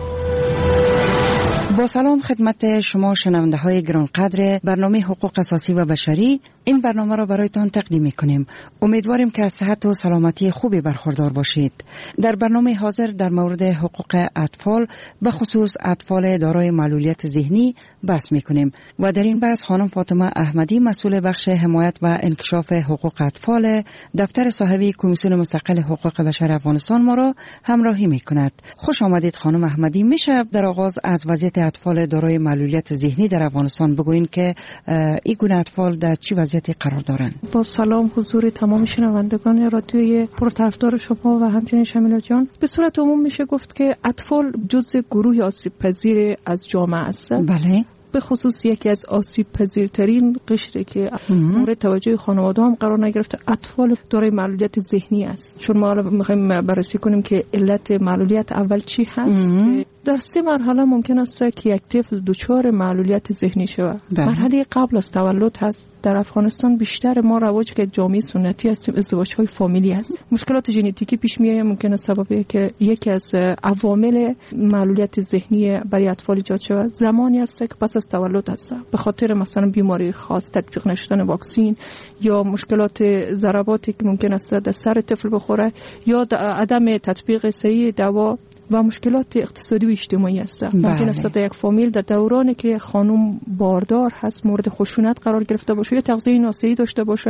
[SPEAKER 2] با سلام خدمت شما شنونده های گرانقدر برنامه حقوق اساسی و بشری. این برنامه را برایتان تقدیم می‌کنیم. امیدواریم که از صحت و سلامتی خوبی برخوردار باشید. در برنامه حاضر در مورد حقوق اطفال به خصوص اطفال دارای معلولیت ذهنی بحث می‌کنیم و در این بحث خانم فاطمه احمدی مسئول بخش حمایت و انکشاف حقوق اطفال دفتر صاحبی کمیسیون مستقل حقوق بشر افغانستان ما را همراهی می‌کند. خوش آمدید خانم احمدی. میشه در آغاز از وضعیت اطفال دارای معلولیت ذهنی در افغانستان بگویید که این گونه اطفال در چه وضعیتی قرار دارند؟
[SPEAKER 4] با سلام حضور تمام شنوندگان رادیوی پرطرفدار شما و همچنین شمیلا جان. به صورت عموم میشه گفت که اطفال جزء گروه آسیب پذیر از جامعه هستند.
[SPEAKER 2] بله.
[SPEAKER 4] به خصوص یکی از آسیب پذیرترین قشری که مورد توجه خانواده هم قرار نگرفته اطفال دارای معلولیت ذهنی است. چون ما میخوایم بررسی کنیم که علت معلولیت اول چی هست. در 3 مرحله ممکن است که یک طفل دچار معلولیت ذهنی شود. مرحله قبل از تولد هست. در افغانستان بیشتر ما رواج که جامعه سنتی هستیم ازدواج‌های فامیلی است. مشکلات ژنتیکی پیش میاد، ممکن است سبب که یکی از عوامل معلولیت ذهنی برای اطفال ایجاد شود زمانی است که پس از تولد هست. به خاطر مثلا بیماری خاص، تطبیق نشدن واکسن یا مشکلات ضرباتی که ممکن است در سر طفل بخوره یا عدم تطبیق صحیح دوا و مشکلات اقتصادی و اجتماعی است. ممکن است در یک فامیل در دورانی که خانم باردار هست مورد خشونت قرار گرفته باشه یا تغذیه ناسایی داشته باشه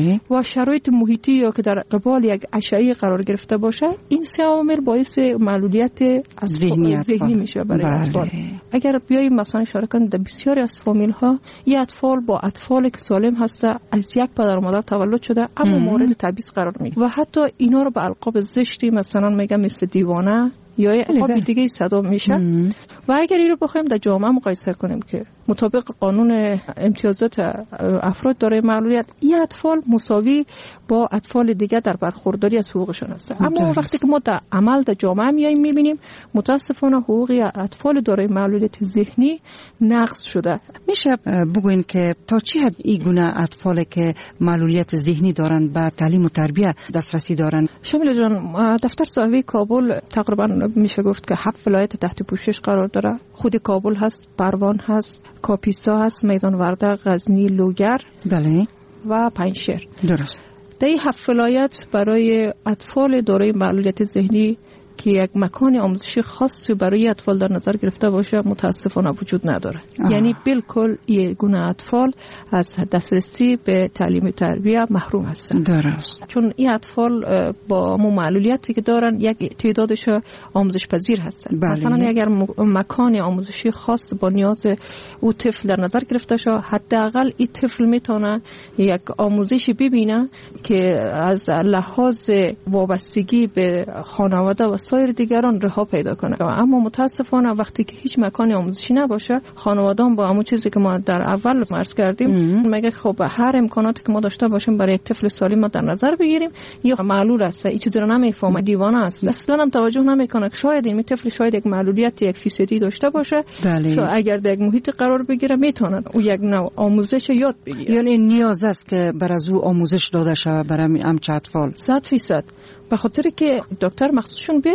[SPEAKER 4] و شرایط محیطی یا که در قبال یک اشعه قرار گرفته باشه، این 3 عامل باعث معلولیت ذهنی میشه برای اطفال. اگر بیایم مثلا اشاره کنیم در بسیاری از فامیل ها این اطفال با اطفالی که سالم هست از یک پدر و مادر تولد شده اما مورد تبعیض قرار میگیره و حتی اینا رو به القاب زشتی مثلا میگم مثل دیوانه یا القاب دیگه صدا میشه. و اگر این رو بخوایم در جامعه مقایسه کنیم که مطابق قانون امتیازات افراد دارای معلولیت این اطفال مساوی با اطفال دیگه در برخورداری از حقوقشون هست. اما وقتی که ما در عمل در جامعه میایم میبینیم متاسفانه حقوق اطفال دارای معلولیت ذهنی نقض شده.
[SPEAKER 2] میشه بگوین که تا چه حد این گونه اطفالی که معلولیت ذهنی دارن به تعلیم و تربیت دسترسی دارن؟
[SPEAKER 4] شمیلا جان، دفتر صاحبی کابل تقریبا میشه گفت که 7 ولایت تحت پوشش قرار داره. خود کابل هست، پروان هست، کاپیسا هست، میدان ورده، غزنی، لوگر و پنجشیر.
[SPEAKER 2] درست.
[SPEAKER 4] در این 7 ولایت برای اطفال دارای معلولیت ذهنی که یک مکان آموزشی خاصی برای اطفال در نظر گرفته باشه متاسفانه وجود نداره. یعنی بالکل این گونه اطفال از دسترسی به تعلیم تربیت محروم هستند.
[SPEAKER 2] درست.
[SPEAKER 4] چون این اطفال با معلولیتی که دارن یک تعدادش آموزش پذیر هستند. مثلا اگر مکان آموزشی خاص با نیاز او طفل در نظر گرفته شه، حداقل این طفل میتونه یک آموزشی ببینه که از لحاظ وابستگی به خانواده و سایر دیگران رها پیدا کنه. اما متاسفانه وقتی که هیچ مکان آموزشی نباشه، خانواده‌ها با همون چیزی که ما در اول عرض کردیم میگه خب هر امکاناتی که ما داشته باشیم برای یک طفل سالم ما در نظر بگیریم یا معلول است، این چیزی رو نمیفهمه، دیوانه است، اصلا هم توجه نمیکنه که شاید این طفل شاید یک معلولیت 1% داشته باشه. اگر در یک محیط قرار بگیره میتونه او یک نوع آموزش یاد بگیره.
[SPEAKER 2] یعنی نیاز است که بر از او آموزش داده شه برای همچه اطفال.
[SPEAKER 4] 100%. به خاطر که دکتر مخصوصشون بیاید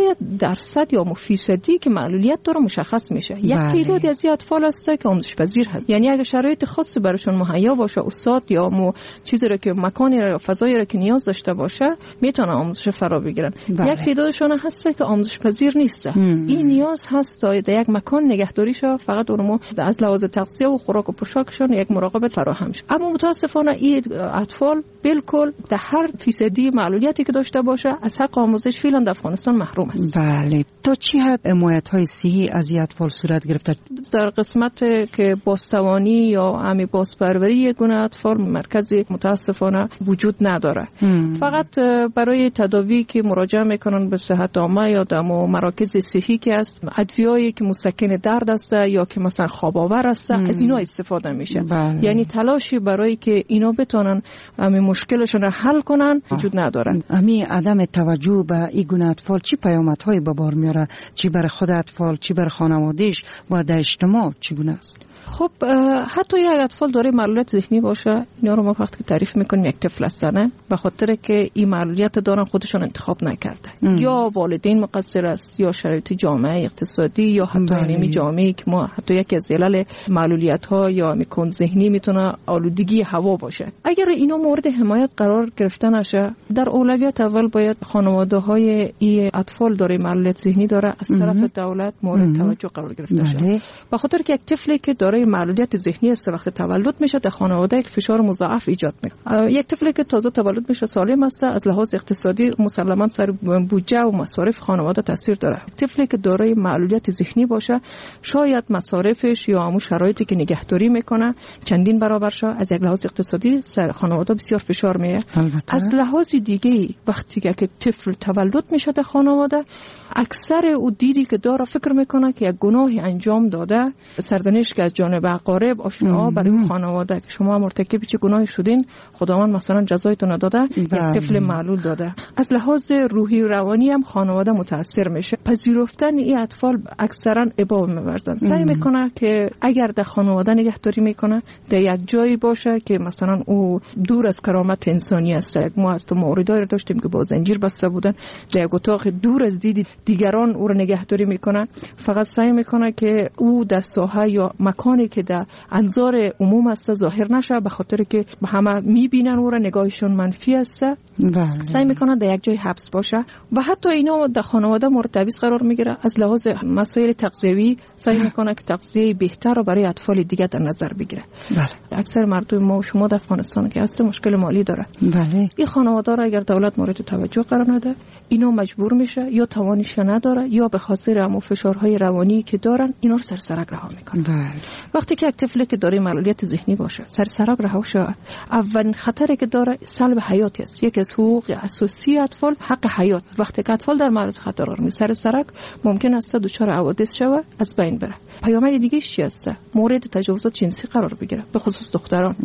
[SPEAKER 4] شاید درصد یا فیصدی که معلولیت داره مشخص میشه. یک تعدادی از اطفال هست که آموزش پذیر هست، یعنی اگه شرایط خاصی براشون مهیا باشه، استاد یا چیزی رو که مکانی یا فضایی رو که نیاز داشته باشه میتونه آموزش فرا بگیرن. یک تعدادشون هست که آموزش پذیر نیست. این نیاز هست تا در یک مکان نگهداری شه، فقط اونمو از لحاظ تغذیه و خوراک و پوشاکشون یک مراقبت فراهم شه. اما متاسفانه این اطفال بالکل در هر فیصدی معلولیتی که داشته باشه از حق آموزش فعلا در افغانستان محروم است.
[SPEAKER 2] بله. تا چی حد حمایت‌های صحی از این اطفال صورت گرفته؟
[SPEAKER 4] در قسمت که بازتوانی یا امی بازپروری یک گونه اطفال مرکزی متاسفانه وجود نداره. فقط برای تداوی که مراجعه میکنن به صحت عامه یا در مراکز صحی که است، ادویه‌ای که مسکن درد است یا که مثلا خواب آور است، از اینا استفاده میشه. یعنی تلاشی برای که اینا بتونن امی مشکلشون رو حل کنن وجود نداره.
[SPEAKER 2] امی عدم توجه به این گونه اطفال چی پیامدهایی به بار میاره؟ چی برای خود اطفال، چی برای خانواده‌اش و در اجتماع چگونه است؟
[SPEAKER 4] خب حتی یک اطفال داره معلولیت ذهنی باشه، اینا رو ما وقتی که تعریف میکنیم یک طفل هستن به خاطر که این معلولیت دارن خودشون انتخاب نکرده. یا والدین مقصر است، یا شرایط جامعه اقتصادی، یا حتی اینمی جامعه که ما حتی یکی از علل معلولیت ها یا میکن ذهنی میتونه آلودگی هوا باشه. اگر اینا مورد حمایت قرار گرفته نشه، در اولویت اول باید خانواده های این اطفال داره معلولیت ذهنی داره از طرف دولت مورد توجه قرار گرفته شه. به خاطر که یک طفلی که داره معلولیت ذهنی است وقتی تولد میشه در خانواده یک فشار مضاعف ایجاد میکنه. یک طفلی که تازه تولد میشه سالم است، از لحاظ اقتصادی مسلماً سر بودجه و مصارف خانواده تاثیر داره. طفلی که دارای معلولیت ذهنی باشه شاید مصارفش یا همون شرایطی که نگهداری میکنه چندین برابر شه. از یک لحاظ اقتصادی سر خانواده بسیار فشار میه. از لحاظ دیگه وقتی که طفل تولد میشه در خانواده، اکثر او دیدی که داره فکر میکنه که یک گناهی انجام داده، سرزنش که از جانب اقارب آشنا برای خانواده که شما مرتکب چه گناهی شدین، خداوند مثلا جزایتون داده، یک طفل معلول داده. از لحاظ روحی و روانی هم خانواده متاثر میشه. پذیرفتن این اطفال اکثرا ابا می‌ورزن. سعی میکنه که اگر در خانواده نگهداری میکنه در یک جایی باشه که مثلا او دور از کرامت انسانی است. ما تو موردایی رو داشتیم که با زنجیر بسته بودن، در یک اتاق دور از دید دیگران او رو نگهداری میکنه. فقط سعی میکنه که او در ساحه یا مکانی که در انظار عموم است ظاهر نشه، به خاطر که همه میبینن او را، نگاهشون منفی است. سعی میکنه در یک جای حبس باشه و حتی اینا در خانواده مورد تبعیض قرار میگیره. از لحاظ مسائل تغذیوی سعی میکنه که تغذیه بهتر رو برای اطفال دیگه در نظر بگیره. اکثر مردم ما و شما در افغانستان که هست مشکل مالی داره. این خانواده را اگر دولت مورد توجه قرار نده، اینا مجبور میشه یا توانش نداره یا به خاطر همون فشارهای روانی که دارن اینا رو سرسرک رها میکنن. وقتی که یک طفلی که داره معلولیت ذهنی باشه سرسرک رها شه، اولین خطری که داره سلب حیاتی است. یکی از حقوق اساسی اطفال حق حیات. وقتی که اطفال در معرض خطر قرار میگیرن سرسرک ممکن است دچار حوادث شوه، از بین بره. پیامد دیگه چی است؟ مورد تجاوزات جنسی قرار بگیره، به خصوص دختران.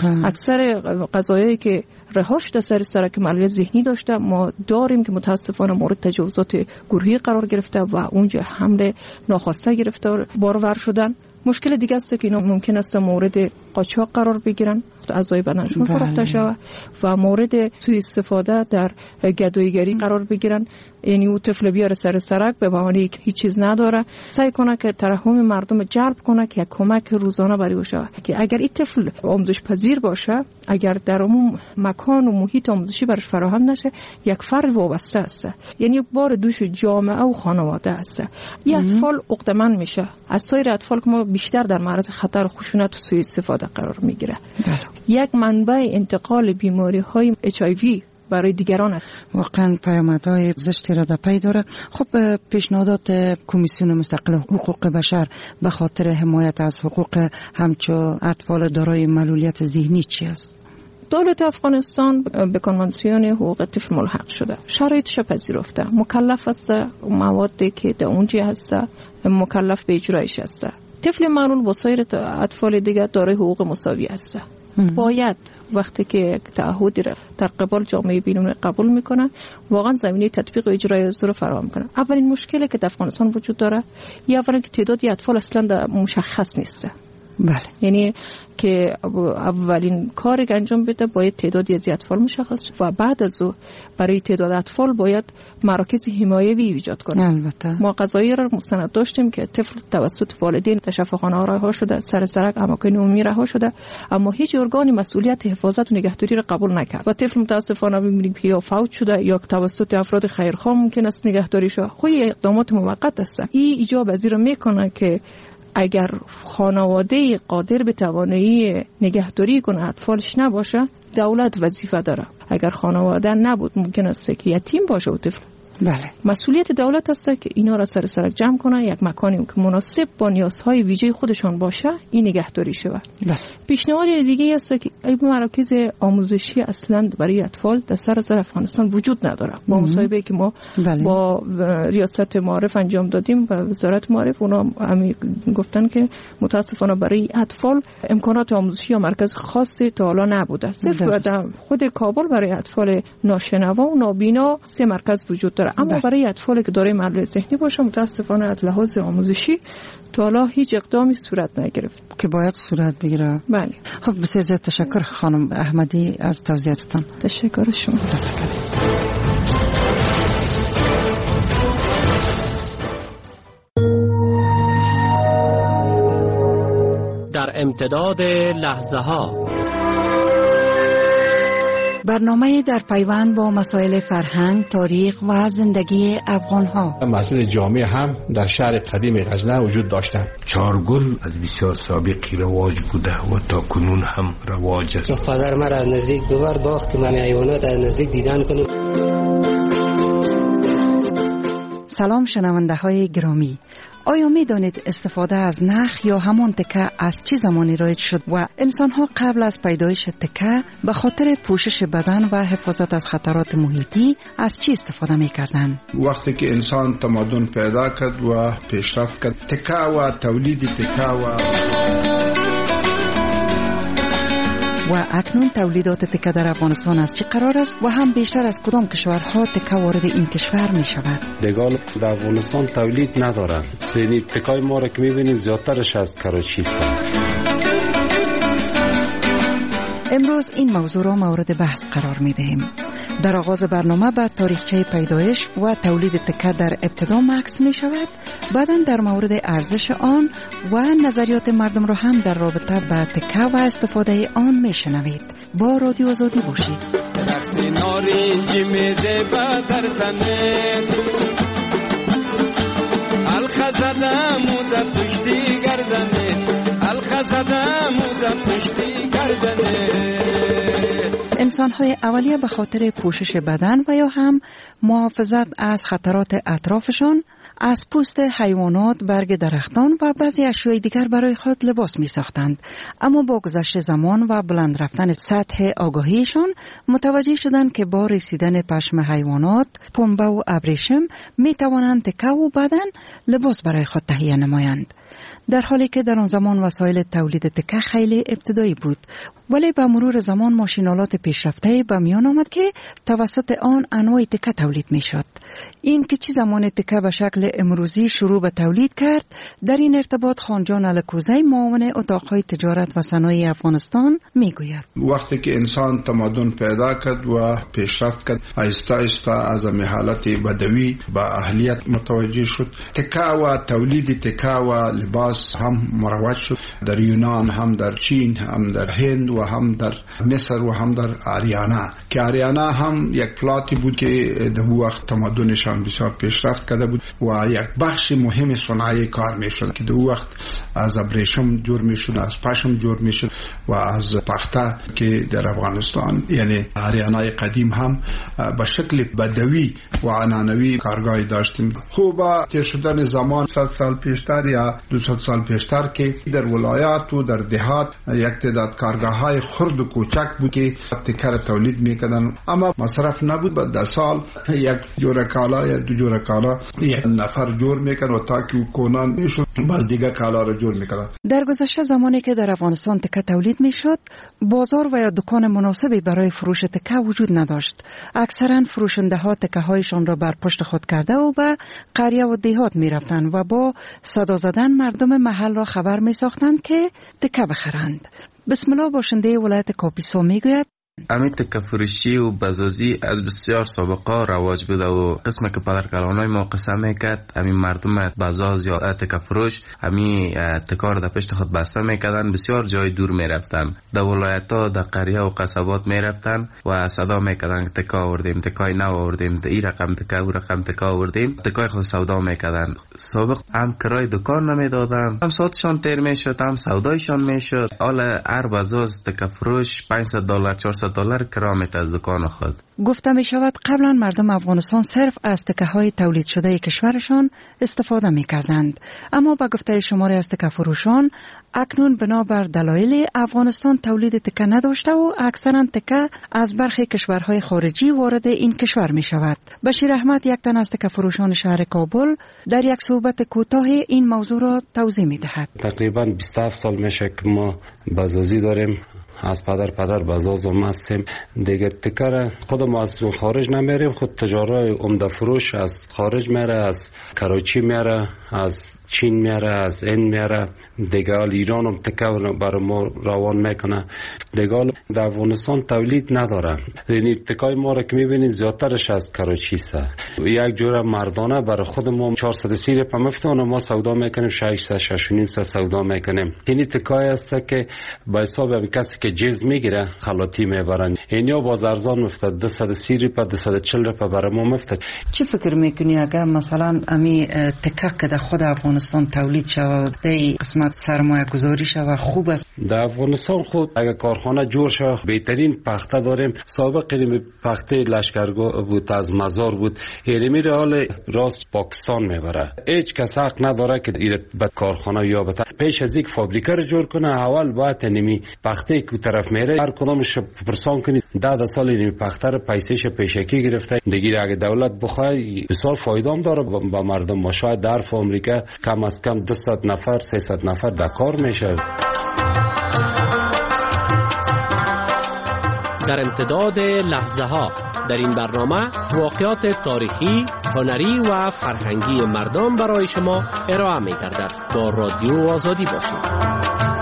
[SPEAKER 4] اکثر قضایایی که رهاش در سرک معلولیت ذهنی داشته ما داریم که متاسفانه مورد تجاوزات گروهی قرار گرفته و اونجا حمل ناخواسته گرفتار بارور شدن. مشکل دیگه است که اینا ممکن است مورد قاچاق قرار بگیرن، اعضای بدنشون فروخته شود و مورد سوء استفاده در گداییگری قرار بگیرن. یعنی او طفل بیاره سرک به بهانه که هیچ چیز نداره، سعی کنه که ترحم مردم جلب کنه که یک کمک روزانه برای او شود. که اگر این طفل آموزش پذیر باشه، اگر در اون مکان و محیط آموزشی برش فراهم نشه، یک فرد وابسته است، یعنی بار دوش جامعه و خانواده است. این اطفال عقده‌مند میشه. از سایر اطفال که ما بیشتر در معرض خطر خشونت و سوء استفاده قرار میگیره. یک منبع انتقال بیماری‌های HIV برای دیگران است.
[SPEAKER 2] واقعا پیامدهای زشتی را در پی داره. خب پیشنهادات کمیسیون مستقل حقوق بشر به خاطر حمایت از حقوق همچو اطفال دارای معلولیت ذهنی چی است؟
[SPEAKER 4] دولت افغانستان به کنوانسیون حقوق طفل ملحق شده، شرایطش پذیرفته، مکلف است موادی که در اونجا هست مکلف به اجرایش است. طفل معلول با سایر اطفال دیگر دارای حقوق مساوی است. باید وقتی که تعهدی را در قبال جامعه بین‌المللی قبول میکنه واقعا زمینه تطبیق و اجرای از رو فراهم کنه. اولین مشکلی که در افغانستان وجود داره، اولا که تعدادی اطفال اصلا مشخص نیست.
[SPEAKER 2] بله.
[SPEAKER 4] یعنی که اولین کاری که انجام بده باید تعدادی از اطفال مشخص و بعد از او برای تعداد اطفال باید مراکز حمایوی ایجاد کنه.
[SPEAKER 2] البته
[SPEAKER 4] ما قضایی را مستند داشتیم که طفل توسط والدین تشفاخانه رها شده، سرک اماکن عمومی رها شده، اما هیچ ارگانی مسئولیت حفاظت و نگهداری را قبول نکرد و طفل متاسفانه می‌بینیم که یا فوت شده یا توسط افراد خیرخواه ممکن است نگهداری شه. خب اقدامات موقت است. این ایجاب از این میکنه که اگر خانواده قادر به توانایی نگهداری کنه اطفالش نباشه، دولت وظیفه داره. اگر خانواده نبود ممکن است که یتیم باشه و طفل.
[SPEAKER 2] بله.
[SPEAKER 4] مسئولیت دولت است که اینا را سرک جمع کنه، یک مکانی که مناسب با نیازهای ویژه خودشان باشه این نگهداری شود.
[SPEAKER 2] بله.
[SPEAKER 4] پیشنهاد دیگه است که این مراکز آموزشی اصلا برای اطفال در سراسر افغانستان وجود نداره. با مصاحبه که ما با ریاست معارف انجام دادیم و وزارت معارف، اونا همین گفتن که متاسفانه برای اطفال امکانات آموزشی یا مرکز خاصی تا حالا نبوده. صرف در خود کابل برای اطفال ناشنوا و نابینا 3 مرکز وجود داره. اما برای اطفالی که دارای معلول ذهنی باشه متاسفانه از لحاظ آموزشی تا حالا هیچ اقدامی صورت نگرفت
[SPEAKER 2] که باید صورت بگیره.
[SPEAKER 4] بله.
[SPEAKER 2] خب بسیار زیاد تشکر خانم احمدی از توضیحاتتان.
[SPEAKER 4] تشکر شما.
[SPEAKER 9] در امتداد لحظه ها
[SPEAKER 2] برنامه در پیوند با مسائل فرهنگ، تاریخ و زندگی افغان‌ها.
[SPEAKER 10] مسجد جامع هم در شهر قدیم غزنه وجود داشتند.
[SPEAKER 11] چارگل از بسیار سابقی رواج بوده و تا کنون هم رواج است.
[SPEAKER 12] پدر مرا از نزدیک ببر باخت که من حیوانات از نزدیک دیدن کنم.
[SPEAKER 2] سلام شنونده های گرامی، آیا می دانید استفاده از نخ یا همان تکه از چه زمانی رایج شد و انسان ها قبل از پیدایش تکه به خاطر پوشش بدن و حفاظت از خطرات محیطی از چی استفاده می کردن؟
[SPEAKER 13] وقتی که انسان تمدن پیدا کرد و پیشرفت کرد، تکه و تولید تکه
[SPEAKER 2] و اکنون تولیدات تکه در افغانستان از چه قرار است و هم بیشتر از کدام کشورها تکه وارد این کشور می شود؟
[SPEAKER 14] دگان در افغانستان تولید ندارند. یعنی تکای ما را که می بینید زیادترش از کراچی است.
[SPEAKER 2] امروز این موضوع را مورد بحث قرار می دهیم. در آغاز برنامه به تاریخچه پیدایش و تولید تکه در ابتدا مکس می شود. بعداً در مورد ارزش آن و نظریات مردم را هم در رابطه با تکه و استفاده آن می شنوید. با رادیو آزادی باشید.
[SPEAKER 15] رقص نارنجی میده با دردنه الخزدم در پشتی گردنه الخزدم در پشتی گردنه.
[SPEAKER 2] انسان‌های اولیه به خاطر پوشش بدن و یا هم محافظت از خطرات اطرافشان از پوست حیوانات، برگ درختان و بعضی اشیاء دیگر برای خود لباس می ساختند. اما با گذشت زمان و بلند رفتن سطح آگاهیشان متوجه شدند که با رسیدن پشم حیوانات، پنبه و ابریشم می توانند تکه و بدن لباس برای خود تهیه نمایند. در حالی که در آن زمان وسایل تولید تکه خیلی ابتدایی بود، ولی با مرور زمان ماشینالات پیشرفته به میان آمد که توسط آن انواع تکه تولید می شد. این که چه زمان تکه به شکل امروزی شروع به تولید کرد، در این ارتباط خانجان الکوزی معاون اتاقهای تجارت و صنایع افغانستان می گوید.
[SPEAKER 13] وقتی که انسان تمدن پیدا کرد و پیشرفت کرد، آهسته آهسته از حالت بدوی به اهلیت متوجه شد. تکه و تولید تکه و لباس هم مروج شد. در یونان، هم در چین، هم در هند و هم در مصر و هم در آریانا، که آریانا هم یک پلاتی بود که در وقت تمدنشان بسیار پیشرفت کرده بود و یک بخش مهم صنایع کار میشد که در وقت از ابریشم جور میشد، از پشم جور میشد و از پخته که در افغانستان یعنی آریانای قدیم هم به شکل بدوی و عنعنوی کارگاهی داشتیم. خوب تیر شدن زمان 100 سال پیشتر یا 200 سال پیشتر که در ولایات و در دهات یک تعداد کارگاه‌های خرد و کوچک بود که تکه را تولید میکرد میکردن، اما مصرف نبود. در سال یک جور کالا یا دو جور کالا یک نفر جور میکرد و تا که کنان میشد باز دیگه کالا رو جور میکردن.
[SPEAKER 2] در گذشته زمانی که در افغانستان تکه تولید میشد، بازار و یا دکان مناسبی برای فروش تکه وجود نداشت. اکثرا فروشنده ها تکه هایشان را بر پشت خود کرده و به قریه و دیهات می رفتند و با صدا زدن مردم محل را خبر می ساختند که تکه بخرند. بسم الله باشنده ولایت کاپیسا می گوید
[SPEAKER 3] امی تکه فروشی و بازازی از بسیار سابقه رواج بوده و قسم که پدرکلانای ما قسم میکرد امی مردم بازاز یا تکه فروش امی تکار در پشت خود بسته میکردن. بسیار جای دور میرفتن، در ولایت ها در قریه و قصبات میرفتن و صدا میکردن تکه آوردیم، تکای نو آوردیم، این رقم تکه و رقم تکه آوردیم، تکای خود سودا میکردن. سابق هم کرای دکان نمیدادن، هم ساعتشان تیر میشد، هم سودایشان میشد. حالا هر بازاز تکه فروش $500 $400 کرامت از دکان خود.
[SPEAKER 2] گفته می شود قبلا مردم افغانستان صرف از تکه های تولید شده کشورشان استفاده می کردند، اما با گفته شماری از تکه فروشان اکنون بنابر دلایل افغانستان تولید تکه نداشته و اکثرا تکه از برخی کشورهای خارجی وارد این کشور می شود. بشیر احمد یک تن از تکه فروشان شهر کابل در یک صحبت کوتاه این موضوع را توضیح می دهد.
[SPEAKER 14] تقریبا 27 سال میشه که ما بازازی داریم، از پدر بازاز و هستیم دیگه. تکه خودم از خارج نمیریم، خود تجارای عمده فروش از خارج میره، از کراچی میره، از چین میره، از این میره دیگه. ایران هم تکه برای ما روان میکنه دیگه. در افغانستان تولید نداره، یعنی تکای ما را که میبینید زیادترش از کراچی سه. یک جور مردانه برای خود ما 400 سیر پا مفتون ما سودا میکنیم، 600 سودا میکنیم. یعنی تکای است که با حساب کسی که جز میگیره خلاطی میبرن، اینیا باز ارزان مفتد 200 سیر پا 240 پا برای ما مفتد.
[SPEAKER 2] چی فکر میکنی اگر مثلا امی تکه که در خود افغانستان تولید شود در قسمت سرمایه گذاری شود خوب است؟
[SPEAKER 14] در افغانستان خود اگر کارخانه جور شود بهترین پخته داریم. سابق پخته لشکرگاه بود، از مزار بود، اینمی حال راست پاکستان میبره. هیچ کس حق نداره که به کارخانه یا بتا پیش از یک فابریکه رو جور کنه. اول باید نمی پخته که طرف میره هر کدامش پرسان کنید 10 سال نمی پخته رو پیسهش پیشکی گرفته دیگه. اگه دولت بخواد بسیار فایده هم داره با مردم. ما شاید در امریکا کم از کم 200 نفر 300 نفر در کار میشه.
[SPEAKER 9] در امتداد لحظه ها در این برنامه واقعات تاریخی، هنری و فرهنگی مردم برای شما ارائه می گردد. با رادیو آزادی باشید.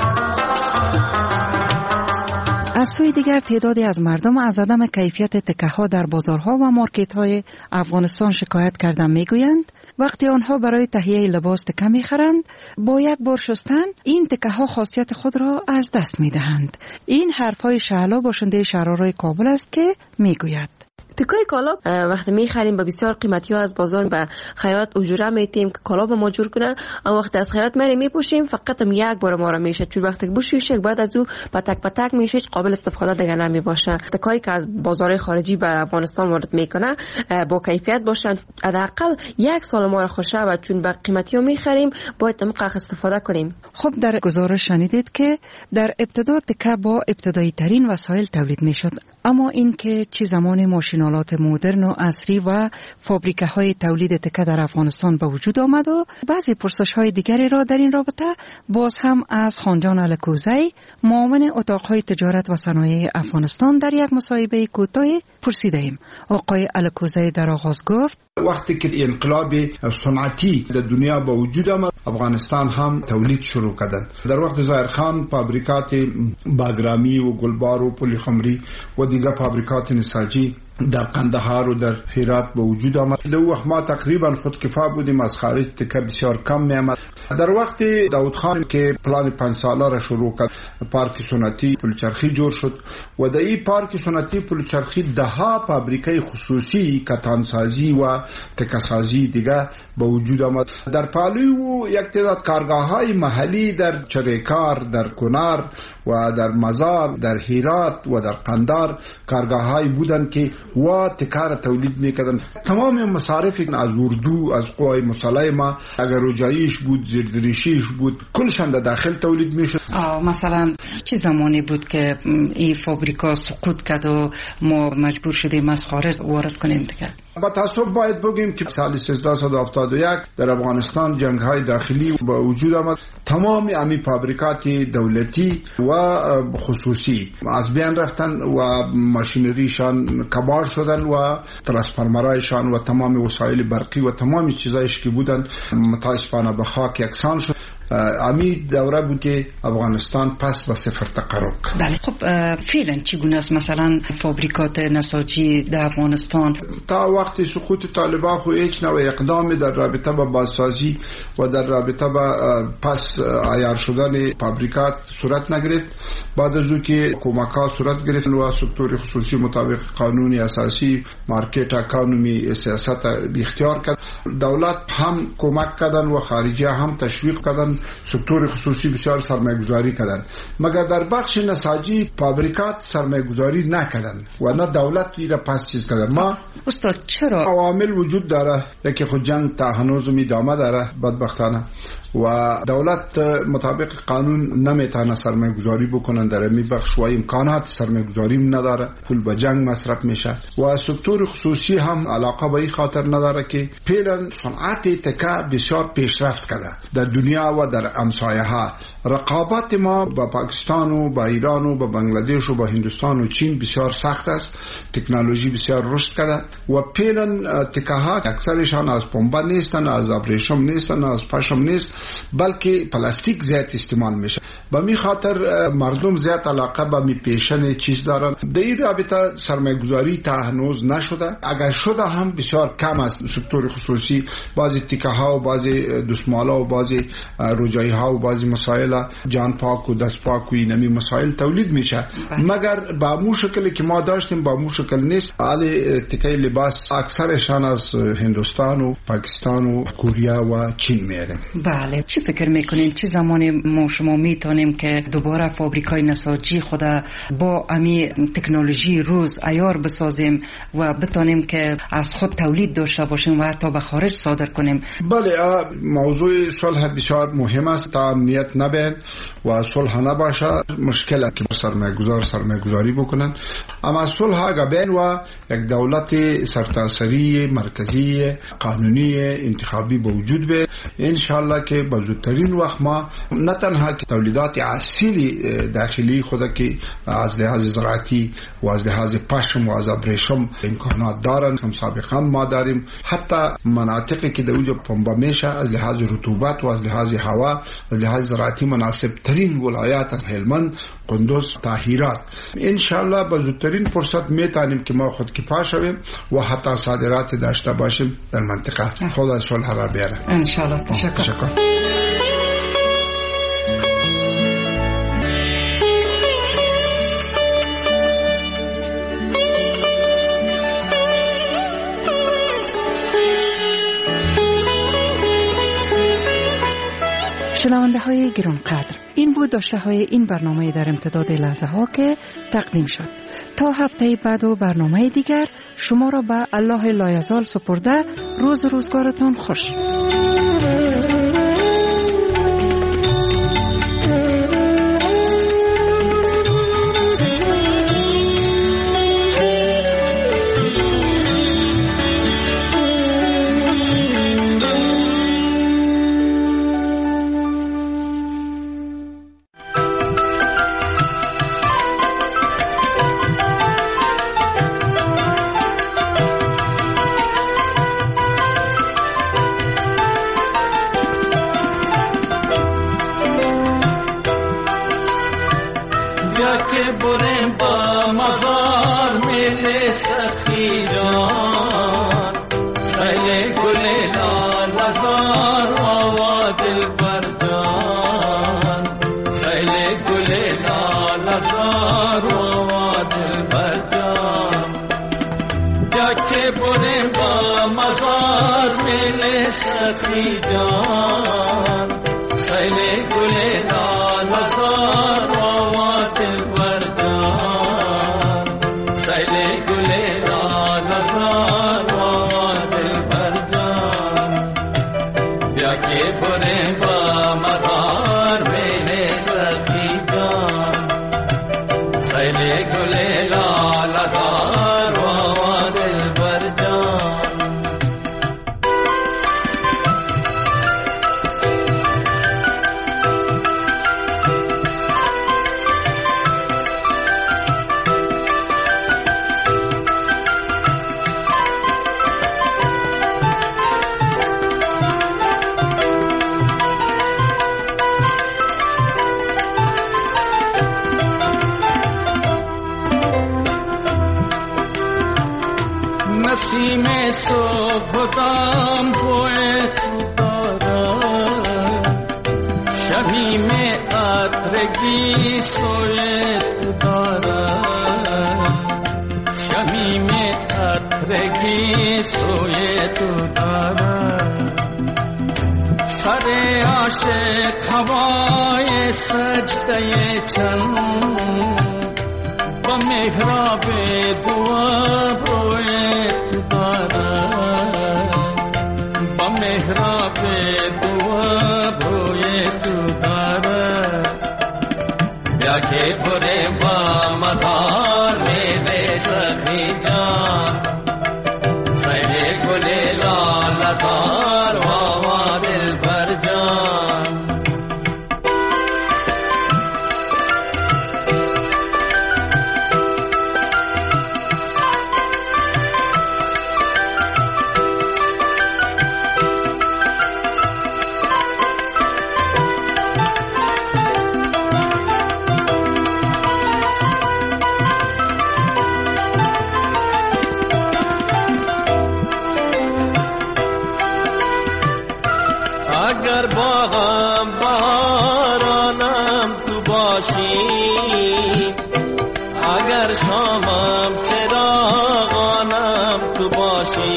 [SPEAKER 2] از سوی دیگر تعدادی از مردم از عدم کیفیت تکه ها در بازارها و مارکت های افغانستان شکایت کردن. میگویند وقتی آنها برای تهیه لباس تکه میخرند با یک بار شستن این تکه ها خاصیت خود را از دست میدهند. این حرفهای شعلا باشنده شهرهای کابل است که میگوید
[SPEAKER 8] تکای کالا وقتی میخریم به بسیار قیمتی ها از بازار به خیرات اجوره میتیم که کالا به ما جور کنه، اما وقتی از خیرات میپوشیم فقط هم یک بار ما را میشه، چون وقتی که بوشیش بعد از او پتک میشه قابل استفاده دیگه نمیباشه. تکایی که از بازار خارجی به افغانستان وارد میکنه با کیفیت باشن، حداقل 1 سال ما را خوشه و چون به قیمتی ها میخریم باید مقدار استفاده کنیم.
[SPEAKER 2] خب در گزارش شنیدید که در ابتدا تکه با ابتدایی ترین وسایل تولید میشد، اما این که چه زمان ماشینالات مدرن و عصری و فابریکه های تولید تکه در افغانستان به وجود آمد و بعضی پرسش های دیگری را در این رابطه باز هم از خانجان الکوزی، معاون اتاق های تجارت و صنایع افغانستان در یک مصاحبه کوتاه پرسیده ایم. آقای الکوزی در آغاز گفت
[SPEAKER 13] وقتی که انقلاب صنعتی در دنیا به وجود آمد افغانستان هم تولید شروع کردن. در وقت ظاهرخان فابریکات باگرامی و گلبار و پلیخمری و دیگر فابریکات نساجی در قندهار و در هرات به وجود آمد. در وقت ما تقریبا خودکفا بودیم، از خارج تکه بسیار کم می آمد. در وقت داود خان که پلان 5 ساله را شروع کرد، پارک صنعتی پلچرخی جور شد و در این پارک صنعتی پلچرخی 10 فابریکه خصوصی کتانسازی و تکه‌سازی دیگه به وجود آمد. در پالو یک تعداد کارگاه‌های محلی در چریکار، در کنار و در مزار، در هرات و در قندار کارگاه‌های بودند که و تکار تولید میکردن. تمام مصارف از اردو، از قوای مسلحه، اگر روجاییش بود، زیردریشیش بود، کلشان در داخل تولید میشد.
[SPEAKER 2] مثلا چه زمانی بود که این فابریکا سقوط کرد و ما مجبور شدیم از خارج وارد کنیم دیگه؟
[SPEAKER 13] با تاسف باید بگیم که سال 1371 در افغانستان جنگ‌های داخلی با وجود آمد. تمام امی فابریکات دولتی و خصوصی از بین رفتن و ماشینریشان کبار شدن و ترانسفورمرایشان و تمام وسایل برقی و تمام چیزایش که بودن متاسفانه به خاک یکسان شد. امی دوره بود که افغانستان پس به صفر تقرب کرد.
[SPEAKER 2] بله، خب فعلا چگونه است مثلا فابریکات نساجی در افغانستان؟
[SPEAKER 13] تا وقت سقوط طالبان خو هیچ نوع اقدامی در رابطه با بازسازی و در رابطه با پس عیار شدن فابریکات صورت نگرفت. بعد از اون که کمک‌ها صورت گرفت و سکتور خصوصی مطابق قانون اساسی مارکت اکانومی سیاست اختیار کرد، دولت هم کمک کردن و خارجی هم تشویق کردن، سکتور خصوصی بسیار سرمایه‌گذاری کردن، مگر در بخش نساجی فابریکات سرمایه‌گذاری نکردن و نه دولت ایرا پس چیز کردن. ما
[SPEAKER 2] استاد چرا؟
[SPEAKER 13] عوامل وجود داره، یکی خود جنگ تا هنوز ادامه داره بدبختانه و دولت مطابق قانون نمیتونه سرمایه گذاری بکنن در این بخش و امکانات سرمایه گذاری نداره، پول به جنگ مصرف میشه و سکتور خصوصی هم علاقه به این خاطر نداره که فعلا صنعت تکه بسیار پیشرفت کرده در دنیا و در همسایه ها. رقابت ما با پاکستان و با ایران و با بنگلادش و با هندوستان و چین بسیار سخت است. تکنولوژی بسیار رشد کرده و فعلا تکه ها اکثرشان از پنبه نیستن، از ابریشم نیستن، از پشم نیست، بلکه پلاستیک زیاد استعمال میشه. به می خاطر مردم زیاد علاقه به می پیشن چیز دارن. در این رابطه سرمایه گذاری تا هنوز نشده، اگر شده هم بسیار کم است. سکتور خصوصی بعضی تکه ها و بعضی دستمالا و بعضی روجایی ها و بعضی مسائل جان پاک و دست پاک و اینمی مسائل تولید میشه، مگر با مو شکلی که ما داشتیم با مو شکل نیست. حالی تکه لباس اکثرشان از هندوستان و پاکستان و کوریا و چین میاریم.
[SPEAKER 2] بله، چی فکر میکنین چه زمانی ما شما میتونیم که دوباره فابریکای نساجی خود با امی تکنولوژی روز عیار بسازیم و بتونیم که از خود تولید داشته باشیم و حتی به خارج صادر کنیم؟
[SPEAKER 13] بله، موضوع صلح بسیار مهم است. تا امنیت نبین و صلح نباشه مشکل که سرمایه گذاری بکنن. اما صلح اگه بین و یک دولت سرتاسری مرکزی قانونی انتخابی به وجود به، انشالله که با زودترین وقت ما نه تنها که تولیدات اصیلی داخلی خود که از لحاظ زراعتی و از لحاظ پشم و از ابریشم امکانات دارن، هم سابقا ما داریم، حتی مناطقی که در اونجا پنبه میشه از لحاظ رطوبت و از لحاظ هوا از لحاظ زراعتی مناسب ترین ولایات از هلمند، قندوز، طاهرات. انشالله با زودترین فرصت میتونیم که ما خود کفا شویم و حتی صادرات داشته باشیم در منطقه. خدا صلح را بیاره
[SPEAKER 2] انشالله. تشکر. شنونده های گرانقدر، این بود داشته های این برنامه در امتداد لحظه ها که تقدیم شد. تا هفته بعد و برنامه دیگر شما را به الله لایزال سپرده، روزگارتان خوش.
[SPEAKER 15] Sale gule के बुरे बा मदार मेरे सखी जान सैले गुले लालदार वावा दिल बर जान में सोबदाम होए तुदारा शमी में अत्रगी सोए तुदारा शमी में अत्रगी सोए तुदारा सरे आशे खवाए सजते छन बमेहराबे दुआ बोए बमेहराबे दुआ भोए तुदारा ब्याखे बुरे बामदार मेरे सखी जान सहे गुले लालदार वावा दिल भर जान अगर बागाम बहारानम तू बाशी अगर शामम चिरागानम तू बाशी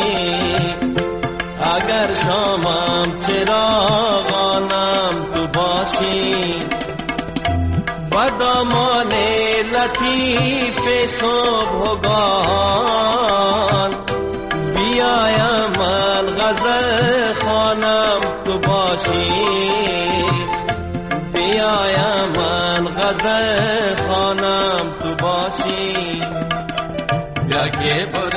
[SPEAKER 15] अगर शामम चिरागानम तू बाशी बदमाने लतीफे सोभगान बियाया मन गजल खानम तू बाशी बियाया मन गजल खानम तू बाशी ब्याके